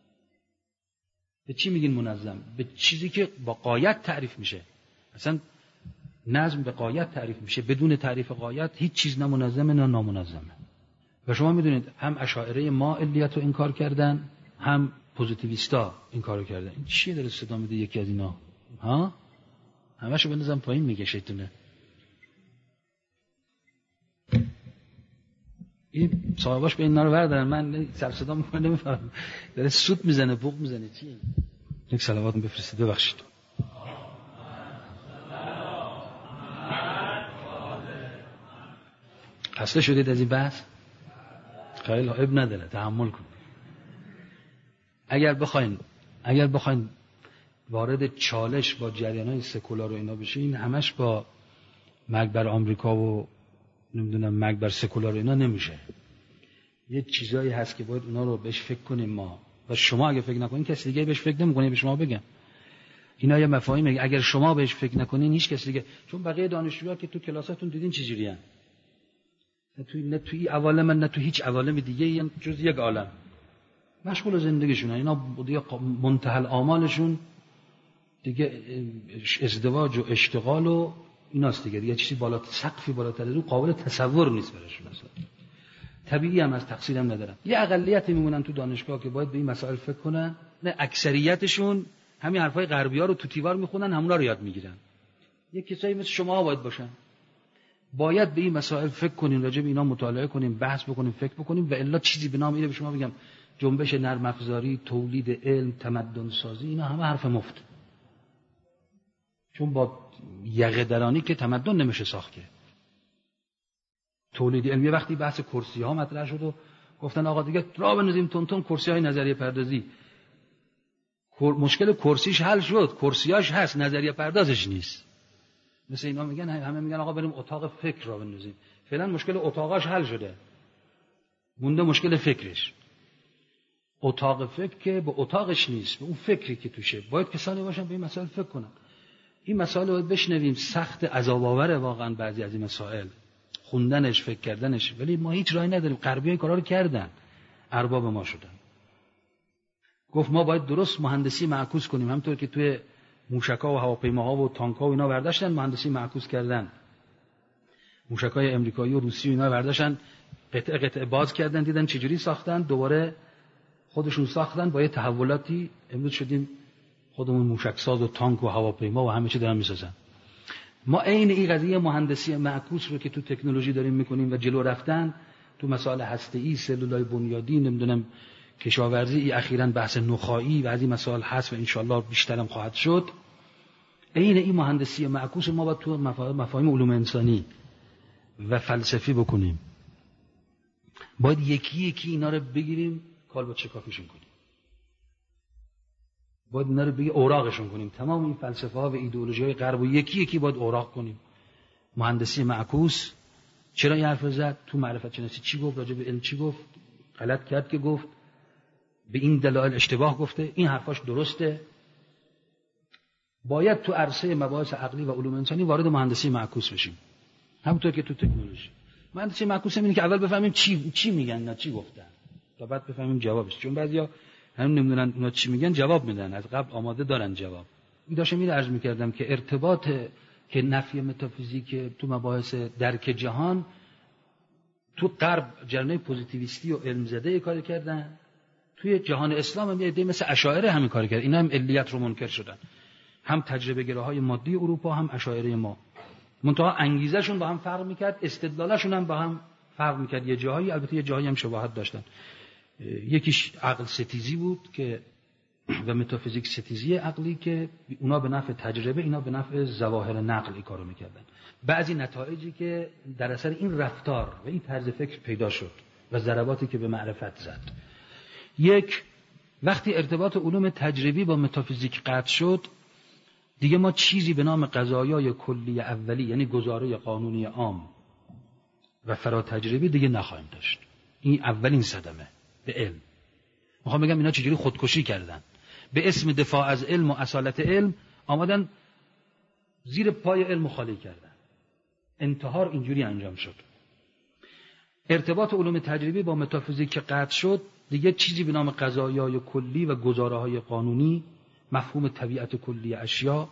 Speaker 2: به چی میگین منظم؟ به چیزی که با غایت تعریف میشه. اصلا نظم به غایت تعریف میشه، بدون تعریف غایت هیچ چیز نه منظمه نه نامنظمه. و شما میدونید هم اشاعره ما علیت رو انکار کردن، هم پوزیتیویستا این کارو کردن. این چیه داره صدا میده یکی از اینا؟ ها؟ همه‌شو بندازم پایین میگه شیطونه. این صاحباش به اینا رو بردارن، من سر صدا میکنه نمیفهمم. داره سوت میزنه، بوق میزنه، چیه؟ یک صلوات بفرستید ببخشید. خسته شدید از این بحث؟ خیلی اب نداره، تحمل کن. اگر بخواین وارد چالش با جریان‌های سکولار و اینا بشین، همش با مرگ بر آمریکا و نمیدونم مرگ بر سکولار و اینا نمیشه. یه چیزایی هست که باید اونا رو بهش فکر کنیم ما، و شما اگه فکر نکنین کسی دیگه بهش فکر نمی‌کنه. به شما بگم اینا یه مفاهیمه، اگر شما بهش فکر نکنین هیچ کسی دیگه، چون بقیه دانشجوها که تو کلاساتون دیدین چجوریان، نه توی عوالم نه تو هیچ عوالم دیگه، یعنی جز یک عالم مشغول زندگیشونه. اینا بودی منتهی آمالشون دیگه ازدواج و اشتغال و ایناست دیگه چیزی سقفی بالاتر رو قابل تصور نیست براشون اصلا. طبیعی هم از تقصیرم ندارم. یه اقلیتی میمونن تو دانشگاه که باید به این مسائل فکر کنن، نه اکثریتشون همین حرفای غربی‌ها رو تو دیوار میخونن، همونا رو یاد میگیرن. یه کسایی مثل شما باید باشن. باید به این مسائل فکر کنیم، راجع به اینا مطالعه کنیم، بحث بکنیم، فکر بکنیم، و الا چیزی به نام اینه به شما بگم جنبش نرم افزاری، تولید علم، تمدن سازی، اینا همه حرف مفت. چون با یقه درانی که تمدن نمیشه ساخت. تولید علمی وقتی بحث کرسی ها مطرح شد و گفتن آقا دیگه راه بندازیم تون کرسی های نظریه پردازی، مشکل کرسیش حل شد، کرسیاش هست، نظریه پردازش نیست. مثل اینا میگن، همه میگن آقا بریم اتاق فکر را بندازیم. فعلا مشکل اتاقاش حل شده، مونده مشکل فکرش. اتاق فکر که به اتاقش نیست، به اون فکری که توشه. باید کسانی باشن به این مسائل فکر کنن. این مسائل رو باید بشنویم. سخت عذاب آوره واقعا بعضی از این مسائل، خوندنش، فکر کردنش، ولی ما هیچ راهی نداریم. غربی‌ها این کارا رو کردن، ارباب ما شدن. گفت ما باید درست مهندسی معکوس کنیم، همونطور که توی موشک‌ها و هواپیماها و تانک‌ها و اینا برداشتن مهندسی معکوس کردن. موشک‌های آمریکایی و روسی و اینا برداشتن قطعه قطعه باز کردن، دیدن چجوری ساختن، دوباره خودشون ساختن با یه تحولاتی. امروز شدیم خودمون موشک ساز و تانک و هواپیما و همه چی دارن میسازن. ما عین این قضیه مهندسی معکوس رو که تو تکنولوژی داریم میکنیم و جلو رفتن تو مسائل هسته‌ای، سلولای بنیادی، نمیدونم کشاورزی، اخیراً بحث نخاعی و از این مسائل هست و انشالله بیشترم خواهد شد. عین این مهندسی معکوس ما باید تو مفاهیم علوم انسانی و فلسفی بکنیم. باید یکی یکی اینا رو بگیریم، کالبد شکافیشون کنیم. باید اینا رو اوراقشون کنیم. تمام این فلسفه ها و ایدئولوژی های غرب و یکی یکی باید اوراق کنیم. مهندسی معکوس چرا این حرف زد؟ تو معرفت شناسی چی گفت؟ راجع به علم چی گفت؟ غلط کرد که گفت، به این دلایل اشتباه گفته، این حرفاش درسته. باید تو عرصه مباحث عقلی و علوم انسانی وارد مهندسی معکوس بشیم، همونطور که تو تکنولوژی. مهندسی معکوس اینه که اول بفهمیم چی میگن، نه چی گفتن، تا بعد بفهمیم جوابش. چون بعضیا همون نمیدونن اونا چی میگن، جواب میدن، از قبل آماده دارن جواب. این داشتم اینو عرض میکردم که ارتباط که نفی متافیزیک تو مباحث درک جهان، تو غرب جریان پوزیتیویستی و علم زده کار کردن، توی جهان اسلام هم یه عده مثل اشاعره همین کار کرد. اینا هم علیت رو منکر شدن، هم تجربه گراهای مادی اروپا، هم اشاعره ما. منتها انگیزهشون با هم فرق میکرد، استدلالشون هم با هم فرق میکرد. یه جاهایی، البته یه جاهایی هم شباهت داشتن. یکیش عقل ستیزی بود که و متافیزیک ستیزی عقلی که اونا به نفع تجربه، اینا به نفع ظواهر نقل این کارو میکردن. بعضی نتایجی که در اثر این رفتار و این طرز فکر پیدا شد و ضرباتی که به معرفت زد. یک، وقتی ارتباط علوم تجربی با متافیزیک قطع شد، دیگه ما چیزی به نام قضایای کلی اولی، یعنی گزاره قانونی عام و فراتجربی دیگه نخواهیم داشت. این اولین صدمه به علم. میخوام بگم اینا چجوری خودکشی کردن، به اسم دفاع از علم و اصالت علم آمدن زیر پای علم خالی کردن. انتحار اینجوری انجام شد. ارتباط علوم تجربی با متافیزیک که قطع شد، دیگه چیزی به نام قضایای کلی و گزاره‌های قانونی، مفهوم طبیعت کلی اشیا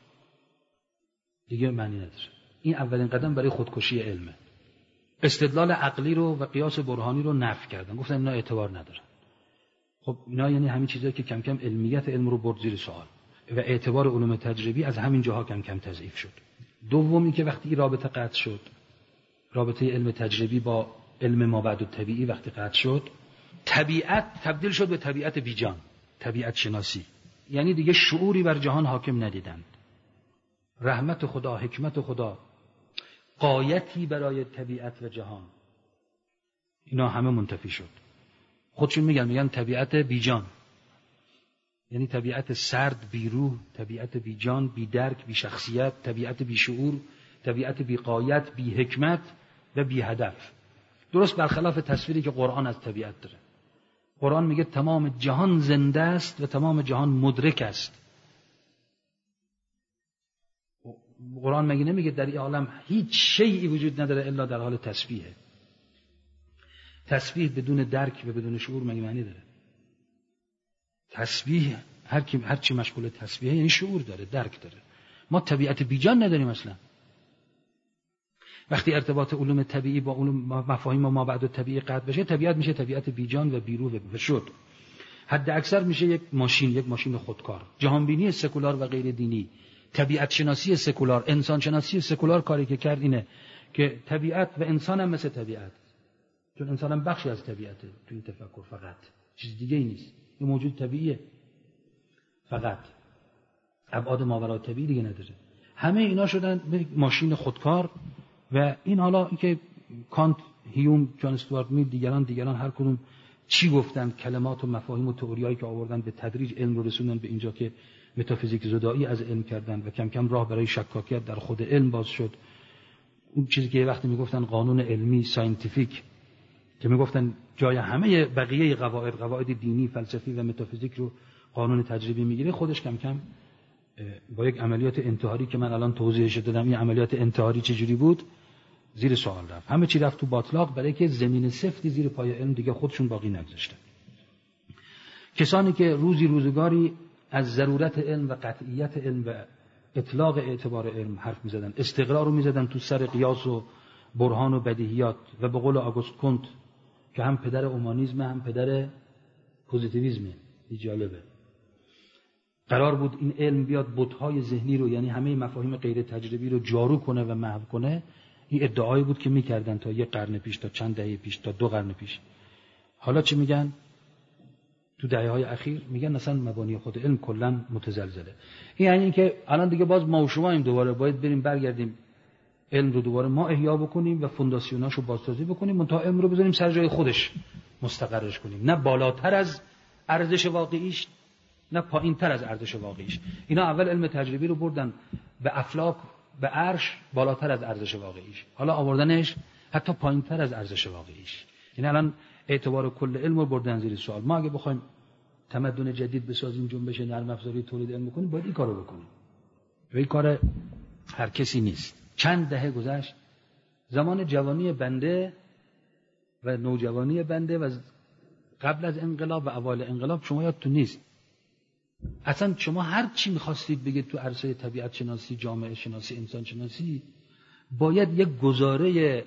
Speaker 2: دیگه معنی نداره. این اولین قدم برای خودکشی علمه. استدلال عقلی رو و قیاس برهانی رو نفی کردن، گفتن اینا اعتبار ندارن. خب اینا یعنی همین چیزایی که کم کم علمیت علم رو برد زیر سوال و اعتبار علوم تجربی از همین جاها کم کم تضعیف شد. دومی که وقتی این رابطه قطع شد، رابطه علم تجربی با علم مابعدالطبیعی وقتی قطع شد، طبیعت تبدیل شد به طبیعت بیجان، طبیعت شناسی. یعنی دیگه شعوری بر جهان حاکم ندیدند. رحمت خدا، حکمت خدا، غایتی برای طبیعت و جهان، اینا همه منتفی شد. خودشون میگن طبیعت بیجان، یعنی طبیعت سرد، بیروح، طبیعت بیجان، بی درک، بی شخصیت، طبیعت بی شعور، طبیعت بی غایت، بی حکمت و بی هدف. درست برخلاف تصویری که قرآن از طبیعت داره. قرآن میگه تمام جهان زنده است و تمام جهان مدرک است. قرآن مگه نمیگه در این عالم هیچ شیئی وجود نداره الا در حال تسبیحه؟ تسبیح بدون درک و بدون شعور مگه معنی داره؟ تسبیح هر چی مشغول تسبیحه یعنی شعور داره، درک داره. ما طبیعت بیجان نداریم اصلا. وقتی ارتباط علوم طبیعی با علوم مفاهیم ما بعد طبیعی قطع بشه، طبیعت میشه طبیعت بیجان و بیروح و شد. حد اکثر میشه یک ماشین خودکار. جهانبینی سکولار و غیر دینی، طبیعت شناسی سکولار، انسان شناسی سکولار کاری که کرد اینه که طبیعت و انسان هم مثل طبیعت، چون انسان هم بخشی از طبیعته تو این تفکر، فقط چیز دیگه ای نیست، یه موجود طبیعیه فقط، ابعاد ماورای طبیعی دیگه نداره. همه اینا شدن ماشین خودکار. و این حالا اینکه کانت، هیوم، جان استوارت میل، دیگران هر کدوم چی گفتن، کلمات و مفاهیم و تئوریایی که آوردن، به تدریج علم رو رسوندن به اینجا که متافیزیک زدایی از علم کردن و کم کم راه برای شکاکیت در خود علم باز شد. اون چیزی که وقتی میگفتن قانون علمی ساینتیفیک، که میگفتن جای همه بقیه قواعد دینی، فلسفی و متافیزیک رو قانون تجربی میگیره، خودش کم کم با یک عملیات انتحاری که من الان توضیحش دادم، این عملیات انتحاری چجوری بود، زیر سوال رفت. همه چی رفت تو باطلاق، برای که زمین سفتی زیر پای علم دیگه خودشون باقی نگذاشتن. کسانی که روزگاری از ضرورت علم و قطعیت علم و اطلاق اعتبار علم حرف می‌زدن، استقرار رو می‌زدن تو سر قیاس و برهان و بدیهیات، و به قول آگوست کنت که هم پدر اومانیسم هم پدر پوزیتیویسم، جالبه، قرار بود این علم بیاد بت‌های ذهنی رو، یعنی همه مفاهیم غیر تجربی رو جارو کنه و محو کنه. این ادعایی بود که می‌کردن تا یک قرن پیش، تا چند دهه پیش، تا 2 قرن پیش. حالا چی میگن؟ تو دهه‌های اخیر میگن اصلا مبانی خود علم کلاً متزلزله. این یعنی اینکه الان دیگه باز ما و شما این دوباره باید بریم برگردیم علم رو دوباره ما احیا بکنیم و فونداسیوناشو بازسازی بکنیم، منتها علم رو بذاریم سر جای خودش مستقرش کنیم، نه بالاتر از ارزش واقعیش نه پایینتر از ارزش واقعیش. اینا اول علم تجربی رو بردن به افلاک، به عرش، بالاتر از ارزش واقعیش، حالا آوردنش حتی پایینتر از ارزش واقعیش. یعنی الان اعتبار کل علم رو بردن زیر سوال. ما اگه بخوایم تمدن جدید بسازیم، جنبش نرم افزاری تولید علم بکنیم، باید این کارو بکنیم. این کار هر کسی نیست. چند دهه گذشت، زمان جوانی بنده و نوجوانی بنده و قبل از انقلاب و اوایل انقلاب شما یادتون نیست. اصلا شما هر چی می‌خواستید بگید تو عرصه طبیعت شناسی، جامعه شناسی، انسان شناسی، باید یک گزاره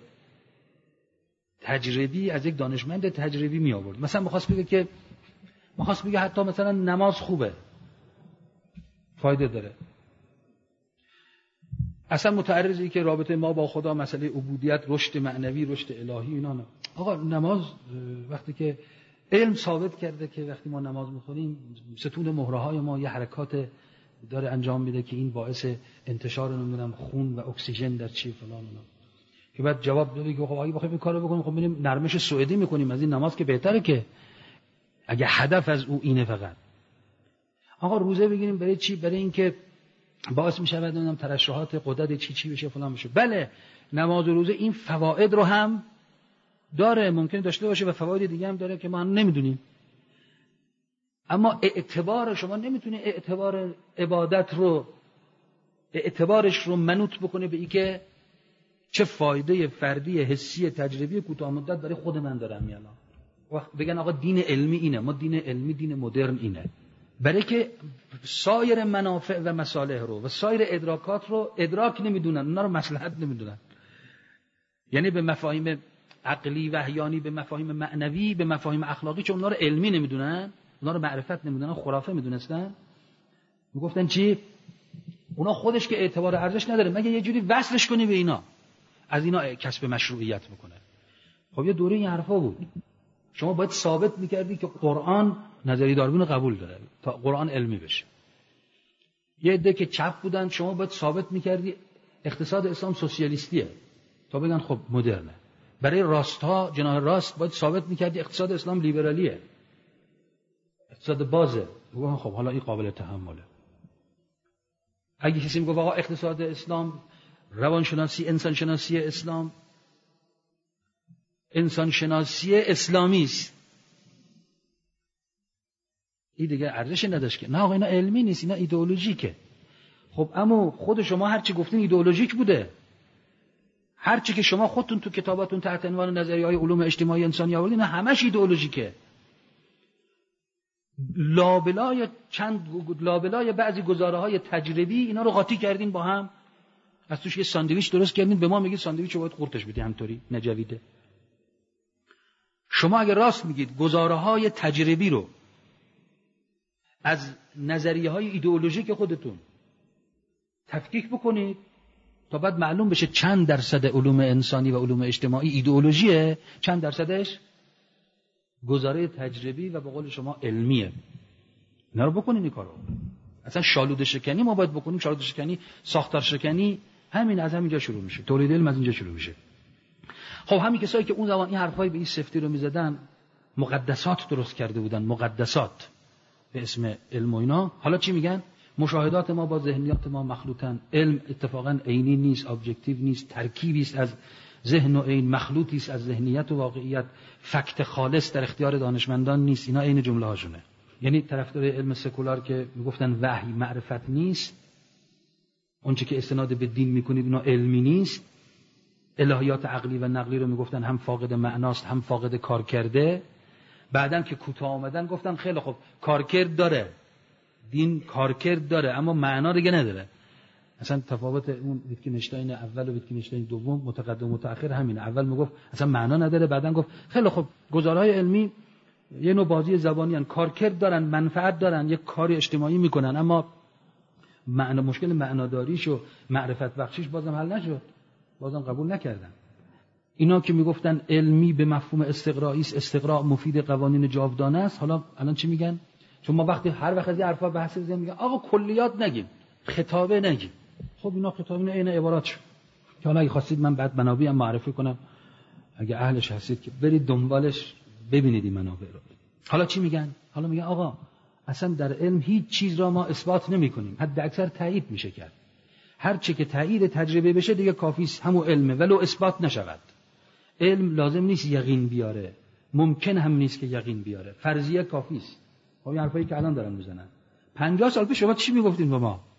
Speaker 2: تجربی از یک دانشمند تجربی می آورد. مثلا می‌خواست بگه حتی مثلا نماز خوبه، فایده داره. اصلا متعرضی که رابطه ما با خدا، مسئله عبودیت، رشد معنوی، رشد الهی، اینا نه. آقا نماز وقتی که علم ثابت کرده که وقتی ما نماز می‌خونیم ستون مهره‌های ما یه حرکات داره انجام میده که این باعث انتشار نمیدونم خون و اکسیژن در چی فلان اونا، که بعد جواب دادی که خب اگه بخوایم این کارو بکنیم، خب بریم نرمش سعودی می‌کنیم از این نماز که بهتره، که اگه هدف از او اینه فقط. آقا روزه بگیریم برای چی؟ برای اینکه باعث میشه بدونم ترشحات غدد چی بشه فلان بشه. بله، نماز و روزه این فواید رو هم داره، ممکن داشته باشه و فواید دیگه هم داره که ما نمیدونیم. اما اعتبار شما نمیتونه اعتبار عبادت رو اعتبارش رو منوط بکنه به این که چه فایده فردی، حسی، تجربی کوتاه مدت برای خود من دارم میاد. وقت بگن آقا دین علمی اینه، ما دین علمی، دین مدرن اینه، برای که سایر منافع و مصالح رو و سایر ادراکات رو ادراک نمیدونن، اونا رو مصلحت نمیدونن. یعنی به مفاهیم عقلی وحیانی، به مفاهیم معنوی، به مفاهیم اخلاقی، چون اونا رو علمی نمیدونن، اونا رو معرفت نمیدونن، خرافه میدونستن. میگفتن چی؟ اونا خودش که اعتبار ارزش نداره، مگه یه جوری وصلش کنی به اینا، از اینا کسب مشروعیت میکنه. خب یه دوره این حرفا بود. شما باید ثابت میکردی که قرآن نظری داروین رو قبول داره تا قرآن علمی بشه. یه عده که چپ بودن، شما باید ثابت میکردی اقتصاد اسلام سوسیالیستیه تا بگن خب مدرنه. برای راست‌ها، جناح راست، باید ثابت میکردی اقتصاد اسلام لیبرالیه، اقتصاد بازه. بگن خب حالا این قابل تحمله. اگه کسی میگه آقا اقتصاد اسلام، روانشناسی، انسانشناسی اسلام، انسانشناسی اسلامی است، این دیگه ارزش نداشت که. نه آقا اینا علمی نیست، اینا ایدئولوژیکه. خب اما خود شما هر چی گفتین ایدئولوژیک بوده. هر چی که شما خودتون تو کتاباتون تحت عنوان نظریه‌های علوم اجتماعی انسانی آوردین همش ایدئولوژیکه. لابلای بعضی گزاره‌های تجربی اینا رو قاطی کردین با هم، از توش یه ساندویچ درست کردین، به ما میگید ساندویچ رو باید قورتش بدی همطوری نجویده. شما اگه راست میگید گزاره‌های تجربی رو از نظریه‌های ایدئولوژیک خودتون تفکیک بکنید تا بعد معلوم بشه چند درصد علوم انسانی و علوم اجتماعی ایدئولوژیه، چند درصدش گزاره تجربی و به قول شما علمیه. اینا رو بکنین این کارو. اصلا شالوده شکنی ما باید بکنیم، شالوده شکنی، ساختار شکنی همین از همینجا شروع میشه. تولید علم از اینجا شروع میشه. خب همین کسایی که اون زمان این حرفای به این سفتی رو میزدن مقدسات درست کرده بودن، مقدسات به اسم علم و اینا. حالا چی میگن؟ مشاهدات ما با ذهنیات ما مخلوطن. علم اتفاقا عینی نیست، ابجکتیو نیست، ترکیبی است از ذهن و عین، مخلوطی است از ذهنیت و واقعیت، فکت خالص در اختیار دانشمندان نیست. اینا عین جمله هاشونه. یعنی طرفدار علم سکولار که میگفتن وحی معرفت نیست، اونچه که استناد به دین میکنید اینا علمی نیست، الهیات عقلی و نقلی رو میگفتن هم فاقد معناست هم فاقد کارکرده. بعدن که کوتاه آمدن گفتن خیلی خوب کارکرد داره، دین کارکرد داره اما معنا دیگه نداره. اصلا تفاوت اون ویتگنشتاین اول و ویتگنشتاین دوم، متقدم و متأخر همینه. اول میگفت اصلا معنا نداره، بعدن گفت خیلی خوب گزارهای علمی یه نوع بازی زبانی ان، کارکرد دارن، منفعت دارن، یک کاری اجتماعی میکنن، اما مشکل معناداریش و معرفت بخشیش بازم حل نشد، بازم قبول نکردن. اینا که میگفتن علمی به مفهوم استقرایی است، استقراء مفید قوانین جاودانه است، حالا الان چی میگن؟ چون ما وقتی هر وقت از این حرفا بحث می‌زنیم میگن آقا کلیات نگیم، خطابه نگیم. خب اینا خطابه این عبارات شد که حالا اگه خواستید من بعد منابع معرفی کنم، اگه اهلش هستید که برید دنبالش ببینید این منابع رو. حالا چی میگن؟ حالا میگن آقا اصلا در علم هیچ چیز را ما اثبات نمی‌کنیم، حد اکثر تایید میشه کرد. هر چه که تایید تجربه بشه دیگه کافی است، همون علمه ولو اثبات نشود. علم لازم نیست یقین بیاره، ممکن هم نیست که یقین بیاره، فرضیه کافی است. خب این حرفایی که الان دارن میزنن 50 سال پیش شما چی میگفتین به ما؟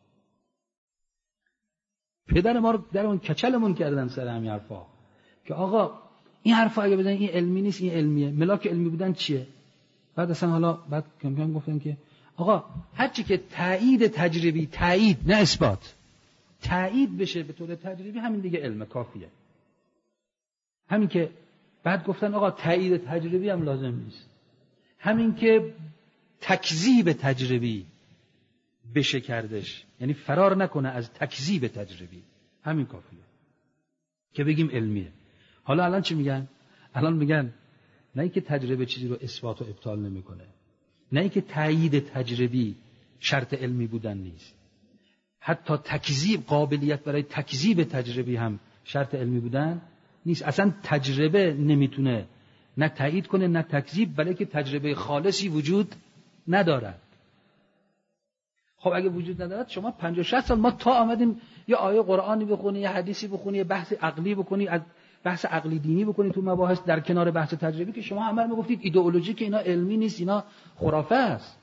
Speaker 2: پدر ما رو در اون کچلمون کردن سر همین حرفا که آقا این حرفا اگه بزنین این علمی نیست، این علمیه. ملاک علمی بودن چیه؟ بعد اصلا حالا بعد کم کم گفتن که آقا هر چی که تایید تجربی، تایید نه اثبات، تایید بشه به طور تجربی، همین دیگه علم کافیه. همین که بعد گفتن آقا تایید تجربی هم لازم نیست، همین که تکذیب تجربی بشه کردش، یعنی فرار نکنه از تکذیب تجربی، همین کافیه که بگیم علمیه. حالا الان چی میگن؟ الان میگن نه اینکه تجربه چیزی رو اثبات و ابطال نمیکنه، نه اینکه تایید تجربی شرط علمی بودن نیست، حتی تکذیب، قابلیت برای تکذیب تجربی هم شرط علمی بودن نیست. اصلا تجربه نمیتونه نه تایید کنه نه تکذیب، بلکه تجربه خالصی وجود ندارد. خب اگه وجود ندارد، شما 50 60 سال ما تا آمدیم یه آیه قرآنی بخونی، یه حدیثی بخونی، یه بحث عقلی بکنی، از بحث عقلی دینی بکنی تو مباحث در کنار بحث تجربی، که شما همه میگفتید ایدئولوژی که اینا علمی نیست، اینا خرافه است.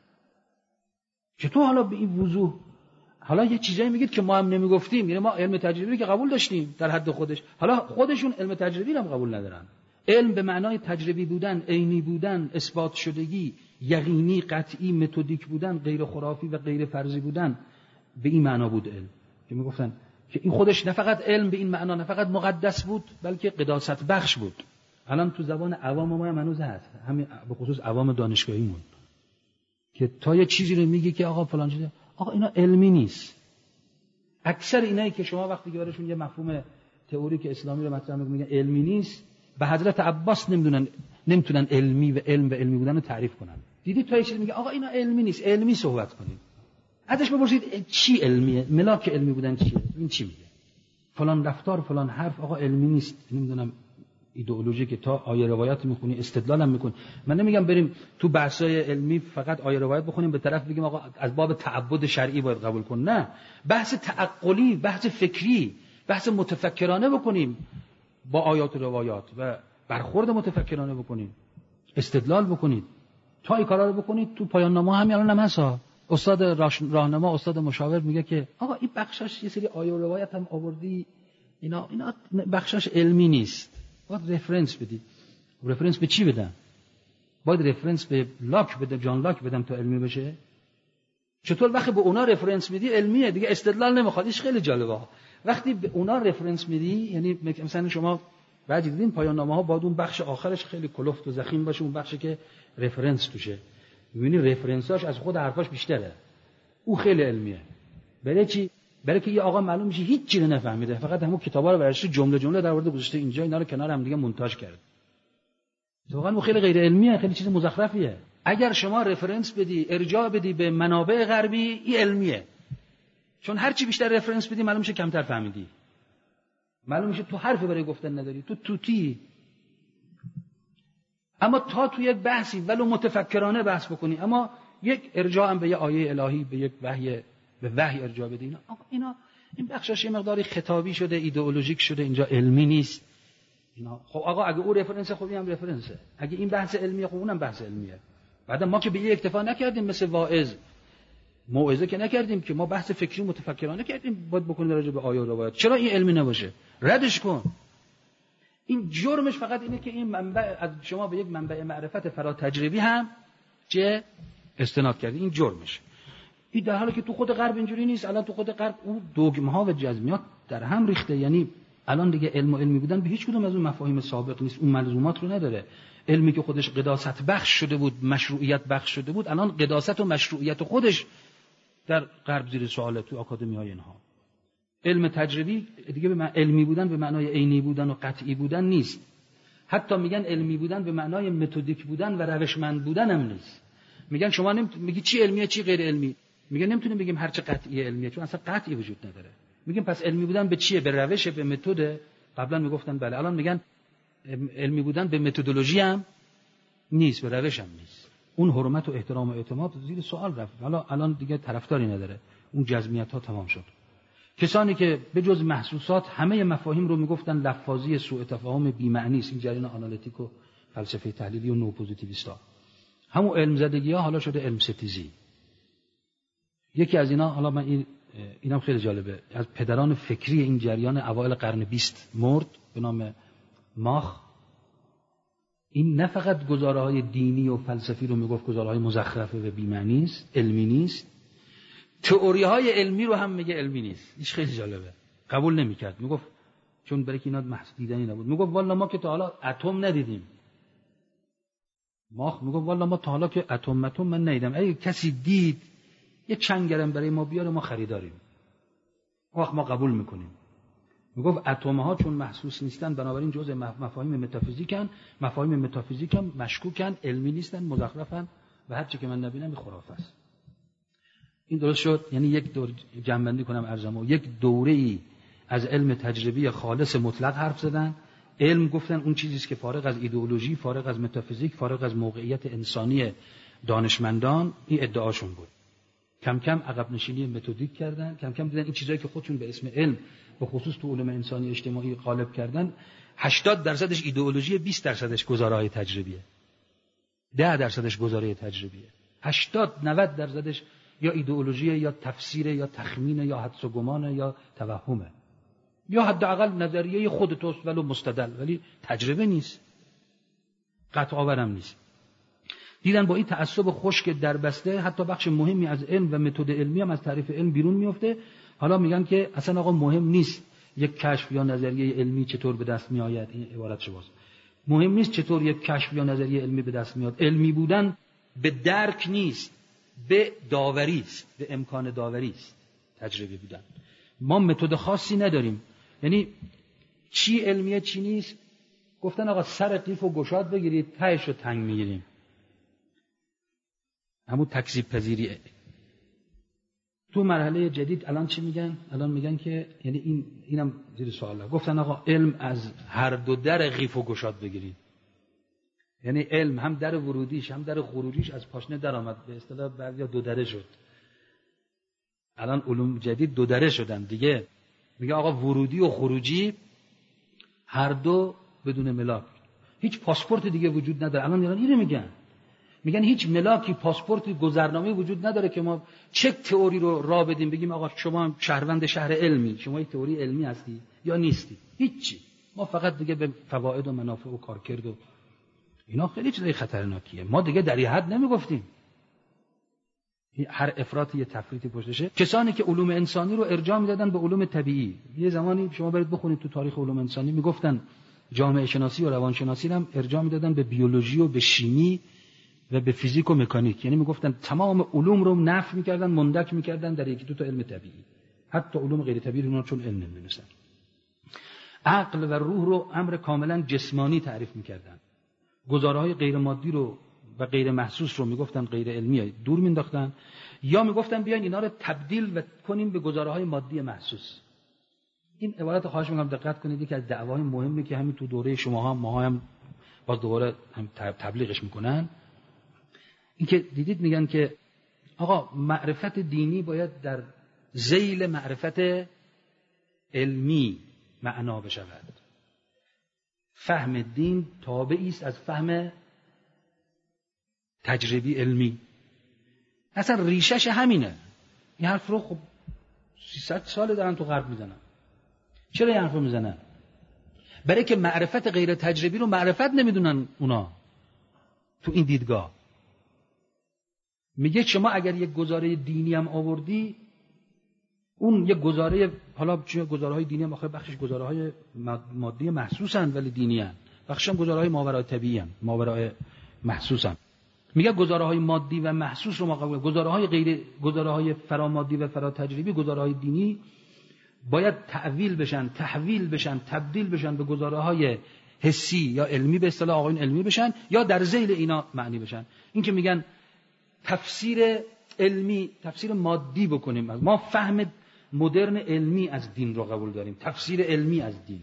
Speaker 2: چطور حالا به این وضوح حالا یه چیزایی میگید که ما هم نمیگفتیم؟ یعنی ما علم تجربی که قبول داشتیم در حد خودش، حالا خودشون علم تجربی هم قبول ندارن. علم به معنای تجربی بودن، عینی بودن، اثبات شدگی، یقینی، قطعی، متدیک بودن، غیر خرافی و غیر فرضی بودن، به این معنا بود علم. که میگفتن که این خودش نه فقط علم به این معنا، نه فقط مقدس بود، بلکه قداست بخش بود. الان تو زبان عوام ما هم هنوز هست، همین به خصوص عوام دانشگاهیمون، که تا یه چیزی رو میگه که آقا فلان چیز، آقا اینا علمی نیست. اکثر اینایی که شما وقتی که براشون یه مفهوم تئوریک اسلامی رو مطرح میگن علمی نیست، به حضرت عباس نمیتونن علمی و علم به علمی بودن رو تعریف کنن. دیدید تا یه چیزی میگه آقا اینا علمی نیست، علمی صحبت کنید. ازش بپرسید چی علمیه؟ ملاک علمی بودن چیه؟ این چی میگه؟ فلان رفتار، فلان حرف آقا علمی نیست. نمیدونم ایدئولوژی که تا آیه روایت میخونی استدلال هم میکنی. من نمیگم بریم تو بحث‌های علمی فقط آیه روایت بخونیم به طرف بگیم آقا از باب تعبد شرعی باید قبول کن. نه، بحث تعقلی، بحث فکری، بحث متفکرانه بکنیم با آیات و روایات و برخورد متفکرانه بکنیم، استدلال بکنید. تا این کارا رو بکنید تو پایان نامه همین الان هم هست. استاد راهنما، استاد مشاور میگه که آقا این بخشش یه سری آیه و روایت هم آوردی، اینا بخشش علمی نیست. باید رفرنس بدید. رفرنس به چی بدن؟ باید رفرنس به لاک بده، جان لاک بدم تا علمی بشه؟ چطور وقتی به اونا رفرنس میدی علمیه دیگه، استدلال نمیخواد. این خیلی جالبه. وقتی به اونا رفرنس میدی، یعنی مثلا شما بعد دیدین پایان نامه‌ها باید اون بخش آخرش خیلی کلفت و ضخیم باشه، اون بخشی که رفرنس توشه. می‌بینی رفرنساش از خود حرفاش بیشتره. او خیلی علمیه. برای چی؟ برای که یه آقا معلوم میشه هیچ چیزی نفهمیده، فقط همون کتابا رو برش جمله جمله در مورد گذاشته اینجا، اینا رو کنار هم دیگه مونتاژ کرد. واقعا اون خیلی غیر علمیه، خیلی چیز مزخرفیه. اگر شما رفرنس بدی، ارجاع بدی به منابع غربی، این علمیه. چون هر چی بیشتر رفرنس بدی معلوم میشه کمتر فهمیدی. معلوم میشه تو حرفی برای گفتن نداری، تو توتی. اما تا تو یک بحثی ولو متفکرانه بحث بکنی، اما یک ارجاع هم به یه آیه الهی، به یک وحی، به وحی ارجاع بدی، اینا این بخشش یه مقداری خطابی شده، ایدئولوژیک شده، اینجا علمی نیست. اینا خب آقا اگه اون رفرنس خوبی هم رفرنسه، اگه این بحث علمیه خب اونم بحث علمیه. بعد ما که به یک اکتفا نکردیم، مثل واعظ موعظه که نکردیم، که ما بحث فکری متفکرانه کردیم، باید بکنیم راجع به آیه و روایات. چرا این علمی نباشه؟ ردش کن. این جرمش فقط اینه که این منبع از شما به یک منبع معرفت فرا تجربی هم چه استناد کردی، این جرمش. این در حالی که تو خود غرب اینجوری نیست. الان تو خود غرب اون دوگمه ها و جزمیات در هم ریخته. یعنی الان دیگه علم و علمی بودن به هیچ کدوم از اون مفاهیم سابق نیست، اون ملزومات رو نداره. علمی که خودش قداست بخش شده بود، مشروعیت بخش شده بود، الان قداست و مشروعیت خودش در غرب زیر سواله تو آکادمی‌های اینها. علم تجربی دیگه به علمی بودن به معنای عینی بودن و قطعی بودن نیست. حتی میگن علمی بودن به معنای متدیک بودن و روشمند بودن هم نیست. میگن شما میگی چی علمیه چی غیر علمی، میگن نمیتونیم بگیم هر چه قطعی علمیه، چون اصلا قطعی وجود نداره. میگیم پس علمی بودن به چیه؟ به روش، به متد. قبلا میگفتن بله، الان میگن علمی بودن به متدولوژی هم نیست، به روش هم نیست. اون حرمت و احترام و اعتماد زیر سوال رفت. حالا الان دیگه طرفداری نداره، اون جزمیت ها تمام شد. کسانی که به جز محسوسات همه مفاهیم رو میگفتن لفاظی، سوء تفاهم، بی معنی است، این جریان آنالیتیک و فلسفه تحلیلی و نوپوزیتیویستا، همون علم زدگی‌ها حالا شده علم ستیزی. یکی از اینا، حالا من اینم خیلی جالبه، از پدران فکری این جریان اوایل قرن 20 مرد، به نام ماخ. این نه فقط گزاره‌های دینی و فلسفی رو میگفت گزاره‌های مزخرفه و بی معنی است، علمی نیست. تئوری‌های علمی رو هم میگه علمی نیست. این خیلی جالبه. قبول نمی‌کرد. میگفت چون برای اینا محض دیدنی نبود. میگفت والا ما که تا حالا اتم ندیدیم. ماخ میگفت والا ما تا حالا که اتم من ندیدم. اگه کسی دید یه چنگرم برای ما بیاره ما خریداریم. وقت ما قبول میکنیم. میگفت اتم‌ها چون محسوس نیستن بنابراین جزء مفاهیم متافیزیکن، مفاهیم متافیزیکن مشکوکن، علمی نیستن، مزخرفن و هر چی که من نبینم خرافه است. این درست شد. یعنی یک دور جمع‌بندی کنم ارزمو، یک دوره‌ای از علم تجربی خالص مطلق حرف زدن. علم گفتن اون چیزی است که فارغ از ایدئولوژی، فارغ از متافیزیک، فارغ از موقعیت انسانی دانشمندان، این ادعاشون بود. کم کم عقب نشینی متدیک کردن، کم کم دیدن این چیزایی که خودشون به اسم علم به خصوص تو علوم انسانی اجتماعی غالب کردن 80% ایدئولوژی، 20% گزاره‌های تجربیه، 10% گزاره تجربیه، 80-90% یا ایدئولوژی یا تفسیر یا تخمین یا حدس و گمان یا توهمه، یا حداقل نظریه خود توست ولو مستدل، ولی تجربه نیست، قطع آورم نیست. دیدن با این تعصب خشک دربسته حتی بخش مهمی از علم و متد علمی هم از تعریف علم بیرون میفته. حالا میگن که اصلا آقا مهم نیست یک کشف یا نظریه علمی چطور به دست میآید. این عبارت شباست. مهم نیست چطور یک کشف یا نظریه علمی به دست میاد. علمی بودن به درک نیست، به داوری است، به امکان داوری است. تجربه بودن. ما متد خاصی نداریم. یعنی چی علمیه چی نیست. گفتن آقا سر قیف و گشاد بگیرید، تهش رو تنگ میگیریم. همون تکذیب پذیریه. تو مرحله جدید الان چی میگن؟ الان میگن که یعنی اینم زیر سواله. گفتن آقا علم از هر دو در قیف و گشاد بگیرید. یعنی علم هم در ورودیش هم در خروجیش از پاشنه در آمد. به اصطلاح بعضیا دو دره شد. الان علوم جدید دو دره شدن دیگه. میگه آقا ورودی و خروجی هر دو بدون ملاک. هیچ پاسپورت دیگه وجود نداره. الان اینو میگن هیچ ملاکی، پاسپورتی، گذرنامه‌ای وجود نداره که ما چک تئوری رو راه بدیم بگیم آقا شما شهروند شهر علمی، شما یک تئوری علمی هستی یا نیستی. هیچی. ما فقط دیگه به فواید و منافع و کارکرد و اینا خیلی چیزای خطرناکیه. ما دیگه در این حد نمیگفتیم. هر افراطی یه تفریطی پشتشه. کسانی که علوم انسانی رو ارجاع میدادن به علوم طبیعی، یه زمانی شما برید بخونید تو تاریخ علوم انسانی میگفتن جامعه شناسی و روانشناسی رو هم ارجاع میدادن به بیولوژی و به شیمی و به فیزیک و مکانیک. یعنی میگفتن تمام علوم رو نفی میکردن، مندک میکردن در یکی دو تا علم طبیعی. حتی علوم غیر طبیعی رو چون علم نمیدونستن. عقل و روح رو امر کاملا جسمانی تعریف میکردن. گزاره‌های غیر مادی رو و غیر محسوس رو میگفتن غیر علمی، دور مینداختن، یا میگفتن بیاین اینا رو تبدیل کنیم به گزاره‌های مادی محسوس. این عبارت خواهش می‌کنم دقت کنید، یکی از دعواهای مهمی که همین تو دوره شماها ما هم باز دوباره هم تبلیغش میکنن، این که دیدید میگن که آقا معرفت دینی باید در ذیل معرفت علمی معنا بشود. فهم دین تابعی است از فهم تجربی علمی. اصلا ریشش همینه. این حرف رو خب 300 ساله دارن تو غرب میزنن. چرا این حرف رو میزنن؟ برای که معرفت غیر تجربی رو معرفت نمیدونن اونا. تو این دیدگاه میگه شما اگر یک گزاره دینی هم آوردی، اون یک گزاره، حالا چه گزاره‌های دینی هم آخر بخشش گزاره‌های مادی محسوسن ولی دینی ان، بخشش هم گزاره‌های ماورای طبیعی ان، ماورای محسوسن. میگه گزاره‌های مادی و محسوس رو ما قبول، گزاره‌های غیر، گزاره‌های فرامادی و فراتجربی، گزاره‌های دینی باید تعویل بشن، تحویل بشن، تبدیل بشن به گزاره‌های حسی یا علمی، به اصطلاح آقایون علمی بشن، یا در ذیل اینا معنی بشن. این که میگن تفسیر علمی، تفسیر مادی بکنیم. ما فهم مدرن علمی از دین رو قبول داریم، تفسیر علمی از دین.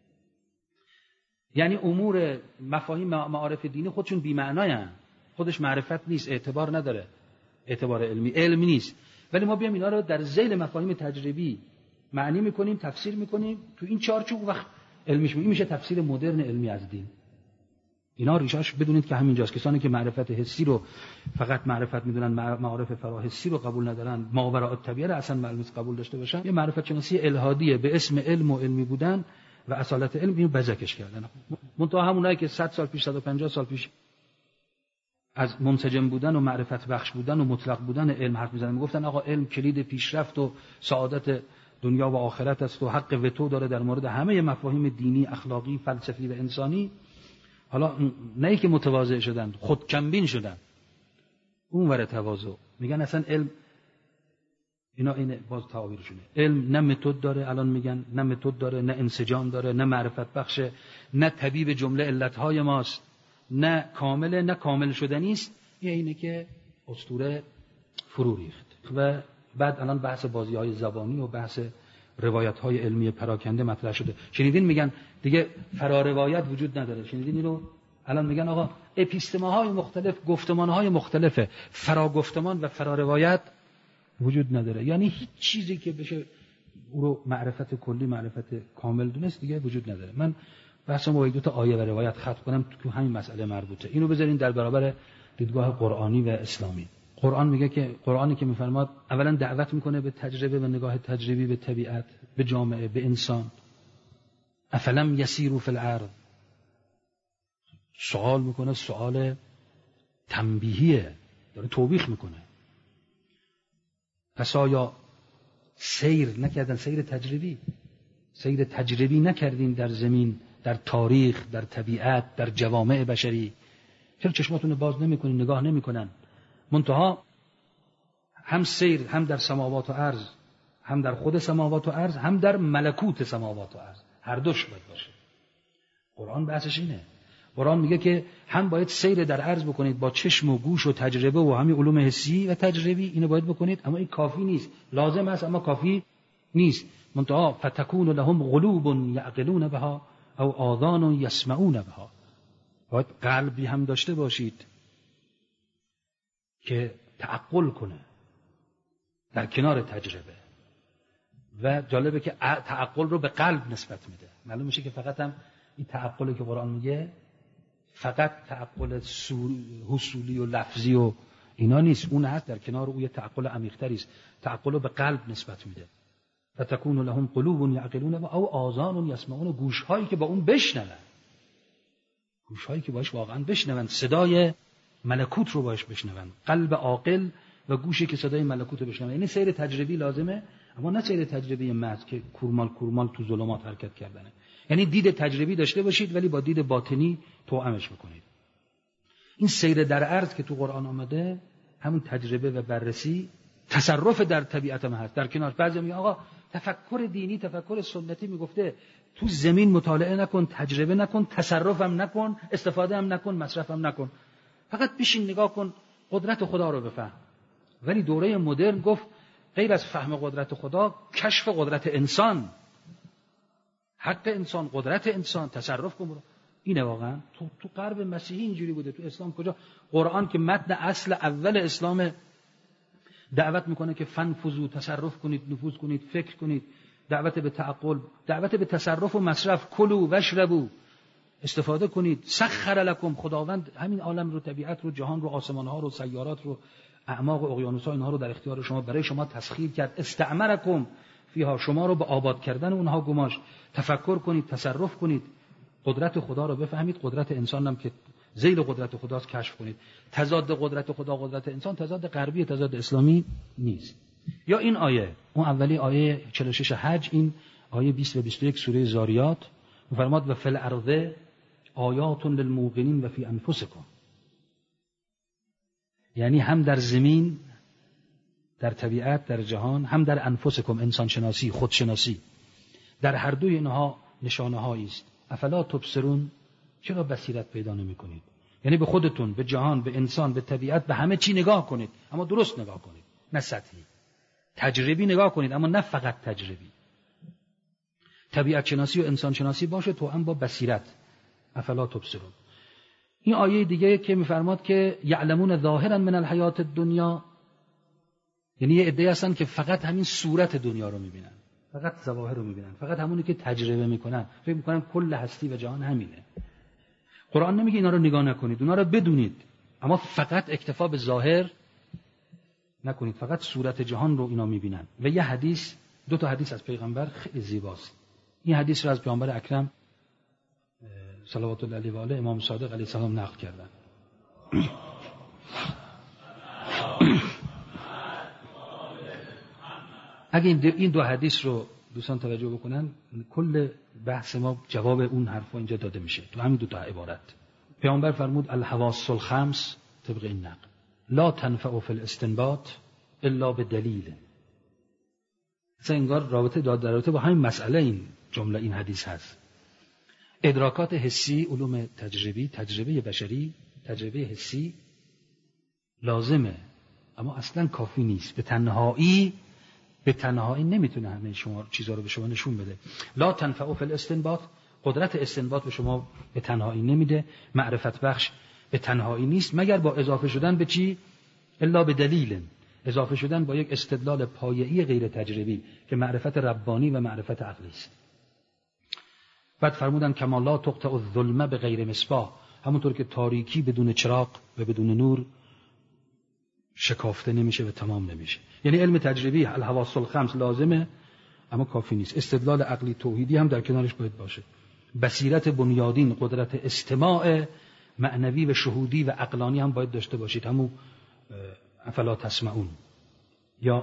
Speaker 2: یعنی امور مفاهیم معارف دینی خودشون بی‌معناین، خودش معرفت نیست، اعتبار نداره، اعتبار علمی، علم نیست. ولی ما بیام اینا رو در ذیل مفاهیم تجربی معنی میکنیم، تفسیر میکنیم، تو این چارچوب وقت علمیش میشه تفسیر مدرن علمی از دین. اینا ریشاش بدونید که همینجاست. کسانی که معرفت حسی رو فقط معرفت میدونن، معارف فراحسی رو قبول ندارن، ماوراء الطبیعه رو اصلا معلومه قبول داشته باشن، یه معرفت شناسی الهادیه به اسم علم و علمی بودن و اصالت علم، اینو بزکش کردن. منتها همونایی که 100 سال پیش، 150 سال پیش از منسجم بودن و معرفت بخش بودن و مطلق بودن علم حرف می‌زدن، میگفتن آقا علم کلید پیشرفت و سعادت دنیا و آخرت است و حق وتو داره در مورد همه مفاهیم دینی، اخلاقی، فلسفی و انسانی. حالا نه که متواضع شدن، خودکمبین شدن، اون ور تواضع. میگن اصلا علم، اینا این باز تعابیرشونه، علم نه متد داره، الان میگن نه متد داره، نه انسجام داره، نه معرفت بخشه، نه طبیب جمله علتهای ماست، نه کامله، نه کامل شدنی است. اینه که اسطوره فرو ریخت. و بعد الان بحث بازی‌های زبانی و بحث روایت‌های علمی پراکنده مطرح شده. شنیدین میگن دیگه فراروایت وجود نداره. شنیدین اینو؟ الان میگن آقا اپیستماهای مختلف، گفتمان‌های مختلف، فراگفتمان و فراروایت وجود نداره. یعنی هیچ چیزی که بشه او رو معرفت کلی، معرفت کامل دونست دیگه وجود نداره. من بحثم با یک دو تا آیه و روایت ختم کنم تو همین مسئله مربوطه. اینو بذارین در برابر دیدگاه قرآنی و اسلامی. قرآن میگه که، قرآنی که میفرماد اولا دعوت میکنه به تجربه و نگاه تجربی به طبیعت، به جامعه، به انسان. افلم یسیروا فی الارض، سوال میکنه، سوال تنبیهیه، داره توبیخ میکنه. پس آیا سیر نکردن، سیر تجربی نکردین در زمین، در تاریخ، در طبیعت، در جوامع بشری؟ چرا چشماتون رو باز نمیکنین، نگاه نمیکنن؟ منتها هم سیر، هم در سماوات و ارض، هم در خود سماوات و ارض، هم در ملکوت سماوات و ارض، هر دوش باید باشه. قرآن بحثش اینه. قرآن میگه که هم باید سیر در ارض بکنید با چشم و گوش و تجربه و همین علوم حسی و تجربی، اینو باید بکنید، اما این کافی نیست. لازم است اما کافی نیست. منتها فتکون لهم قلوب یعقلون بها او آذان یسمعون بها. باید قلبی هم داشته باشید که تعقل کنه در کنار تجربه. و جالبه که تعقل رو به قلب نسبت میده. معلوم میشه که فقط هم این تعقلی که قرآن میگه فقط تعقل حصولی و لفظی و اینا نیست، اون هست در کنار او یه تعقل عمیق‌تری است. تعقل رو به قلب نسبت میده. فتکون لهم قلوب یعقلون او آذان یسمعون، گوش‌هایی که با اون بشنون. گوش‌هایی که باش واقعا بشنون، صدای ملکوت رو باش بشنون، قلب عاقل و گوشی که صدای ملکوت رو بشنون. یعنی سیر تجربی لازمه، اما نه سیر تجربی محض که کورمال تو ظلمات حرکت کردنه. یعنی دید تجربی داشته باشید ولی با دید باطنی توأمش بکنید. این سیر در عرض که تو قرآن آمده همون تجربه و بررسی، تصرف در طبیعت ما هست. در کنار بعضی میگن آقا تفکر دینی، تفکر سنتی میگفته تو زمین مطالعه نکن، تجربه نکن، تصرف هم نکن، استفاده هم نکن، مصرف هم نکن، فقط بشین نگاه کن، قدرت خدا رو بفهم. ولی دوره مدرن گفت غیر از فهم قدرت خدا، کشف قدرت انسان، حق انسان، قدرت انسان، تصرف کن. اینه واقعا تو غرب مسیحی اینجوری بوده، تو اسلام کجا؟ قرآن که متن اصل اول اسلام دعوت میکنه که فنفذوا، تصرف کنید، نفوذ کنید، فکر کنید، دعوت به تعقل، دعوت به تصرف و مصرف، کلوا واشربوا، استفاده کنید. سخر لکم، خداوند همین عالم رو، طبیعت رو، جهان رو، آسمان ها رو، سیارات رو، اعماق و اقیانوس ها، اینها رو در اختیار شما، برای شما تسخیر کرد. استعمرکم فیها، شما رو به آباد کردن اونها گماشت. تفکر کنید، تصرف کنید، قدرت خدا رو بفهمید، قدرت انسان هم که ذیل قدرت خداست قشف کنید. تضاد قدرت خدا قدرت انسان تضاد غربی، تضاد اسلامی نیست. یا این آیه، اون اولی آیه 46 حج، این آیه 20 و 21 سوره زاریات می‌فرماد و فی الارض آیات للموقنین و فی انفسکم. یعنی هم در زمین، در طبیعت، در جهان، هم در انفسکم، انسان شناسی، خودشناسی، در هر دوی اینها نشانه هایی است. افلا تبصرون، چرا بصیرت پیدا نمی کنید؟ یعنی به خودتون، به جهان، به انسان، به طبیعت، به همه چی نگاه کنید، اما درست نگاه کنید، نه سطحی. تجربی نگاه کنید، اما نه فقط تجربی. طبیعت شناسی و انسان شناسی باشه توأم با بصیرت. افلا تبصرون. این آیه دیگه که میفرماد که یعلمون ظاهرا من الحیات الدنیا، یعنی یه عده‌ای هستن که فقط همین صورت دنیا رو میبینن، فقط ظواهر رو میبینن، فقط همونی که تجربه میکنن، فکر میکنن کل هستی و جهان همینه. قرآن نمیگه اینا رو نگاه نکنید، اونا رو بدونید، اما فقط اکتفا به ظاهر نکنید، فقط صورت جهان رو اینا میبینن. و یه حدیث، دو تا حدیث از پیغمبر خیلی زیباست. این حدیث رو از پیامبر اکرم صلوات الله علیه و آله امام صادق علیه السلام نقل کردن. اگه این دو حدیث رو دوستان توجه بکنن، کل بحث ما جواب اون حرفا اینجا داده میشه تو همین دو تا عبارت. پیامبر فرمود الحواس الخمس طبق این نقل لا تنفع فی الاستنباط الا بدلیل. اصلا انگار رابطه در رابطه با همین مسئله این جمله، این حدیث هست. ادراکات حسی، علوم تجربی، تجربه بشری، تجربه حسی لازمه، اما اصلا کافی نیست. به تنهایی نمیتونه همه شما چیزا رو به شما نشون بده. لا تنفع فی الاستنباط، قدرت استنباط به شما به تنهایی نمیده. معرفت بخش به تنهایی نیست مگر با اضافه شدن به چی؟ الا به دلیل، اضافه شدن با یک استدلال پایه‌ای غیر تجربی که معرفت ربانی و معرفت عقلی است. بعد فرمودن کما لا تقطع الظلمه به غیر مصباح، همونطور که تاریکی بدون چراغ و بدون نور شکافته نمیشه و تمام نمیشه. یعنی علم تجربی الحواس الخمس لازمه اما کافی نیست. استدلال عقلی توحیدی هم در کنارش باید باشه. بصیرت بنیادین، قدرت استماع معنوی و شهودی و عقلانی هم باید داشته باشید. همون افلا تسمعون، یا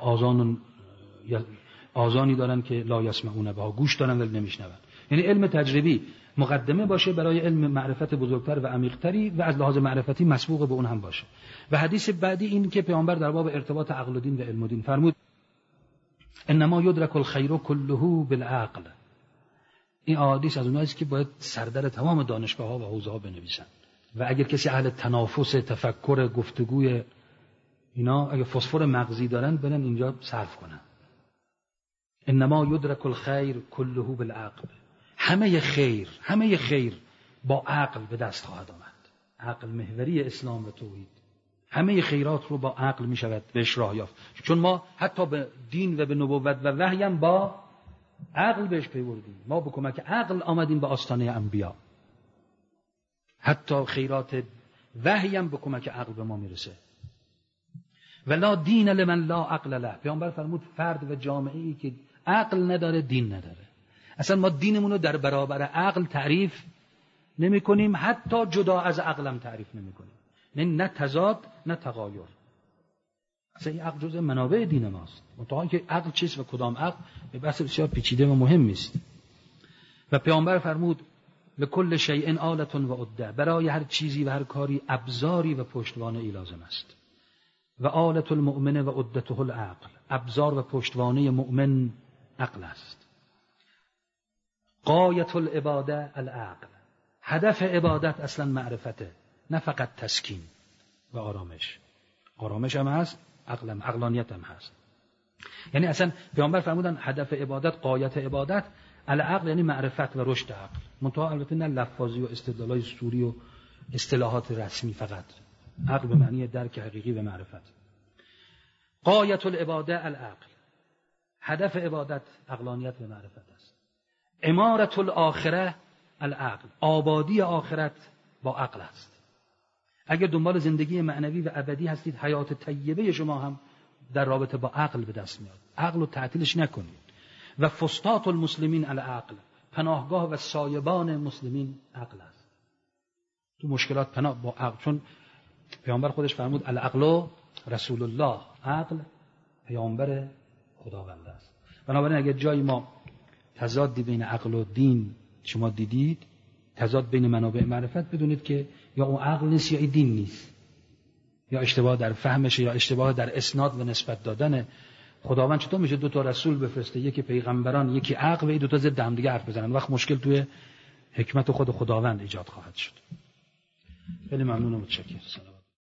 Speaker 2: آذانی دارن که لا یسمعون بها، گوش دارن ولی نمیشنون. یعنی علم تجربی مقدمه باشه برای علم معرفت بزرگتر و عمیقتری و از لحاظ معرفتی مسبوق به اون هم باشه. و حدیث بعدی این که پیامبر در باب ارتباط عقل و دین و علم و دین فرمود انما یدرک الخیر کله بالعقل. این حدیث از اوناییست که باید سردر تمام دانشگاه‌ها و حوزه‌ها بنویسن و اگر کسی اهل تنافس، تفکر، گفتگوی اینا، اگه فسفر مغزی دارن برن اینجا صرف کنن. انما یدرک الخیر کله بالعقل. همه خیر با عقل به دست خواهد آمد. عقل محوری اسلام و توحید. همه خیرات رو با عقل می شود بهش راه یافت. چون ما حتی به دین و به نبوت و وحی هم با عقل بهش پیوردیم. ما به کمک عقل آمدیم به آستانه انبیا. حتی خیرات وحی هم به کمک عقل به ما میرسه. ولا دین لمن لا عقل له. پیامبر فرمود فرد و جامعه‌ای که عقل نداره دین نداره. اصلا ما دینمون رو در برابر عقل تعریف نمی‌کنیم، حتی جدا از عقلم تعریف نمی‌کنیم. نه تضاد نه تغایر. اصلا این عقل جزء منابع دین ماست. منتها که عقل چیست و کدام عقل به بحث بسیار پیچیده و مهم است. و پیامبر فرمود لکل شیء آلة و عده، برای هر چیزی و هر کاری ابزاری و پشتوانه‌ای لازم است. و آلة المؤمن و عدته العقل، ابزار و پشتوانه مؤمن عقل است. غایت العباده العقل، هدف عبادت اصلا معرفته، نه فقط تسکین و آرامش. آرامش هم هست، عقلانیت هم هست. یعنی اصلا پیامبر فرمودن هدف عبادت، غایت عبادت العقل، یعنی معرفت و رشد عقل. منتها البته نه لفاظی و استدلالای سوری و اصطلاحات رسمی، فقط عقل به معنی درک حقیقی و معرفت. غایت العباده العقل، هدف عبادت عقلانیت و معرفت است. عمارة الاخره العقل، آبادی آخرت با عقل است. اگر دنبال زندگی معنوی و ابدی هستید، حیات طیبه شما هم در رابطه با عقل به دست میاد. عقل رو تعطیلش نکنید. و فسطاط المسلمین العقل، پناهگاه و سایبان مسلمین عقل است. تو مشکلات پناه با عقل، چون پیامبر خودش فرمود العقل رسول الله، عقل پیامبر خداوند است. بنابراین اگر جایی ما تضادی بین عقل و دین شما دیدید، تضاد بین منابع معرفت، بدونید که یا اون عقل نیست یا این دین نیست، یا اشتباه در فهمشه یا اشتباه در اسناد و نسبت دادن. خداوند چطور میشه دو تا رسول بفرسته، یکی پیغمبران یکی عقل، و این دو تا ضد هم دیگه حرف بزنن؟ وقت مشکل توی حکمت خود خداوند ایجاد خواهد شد. خیلی ممنون و متشکرم.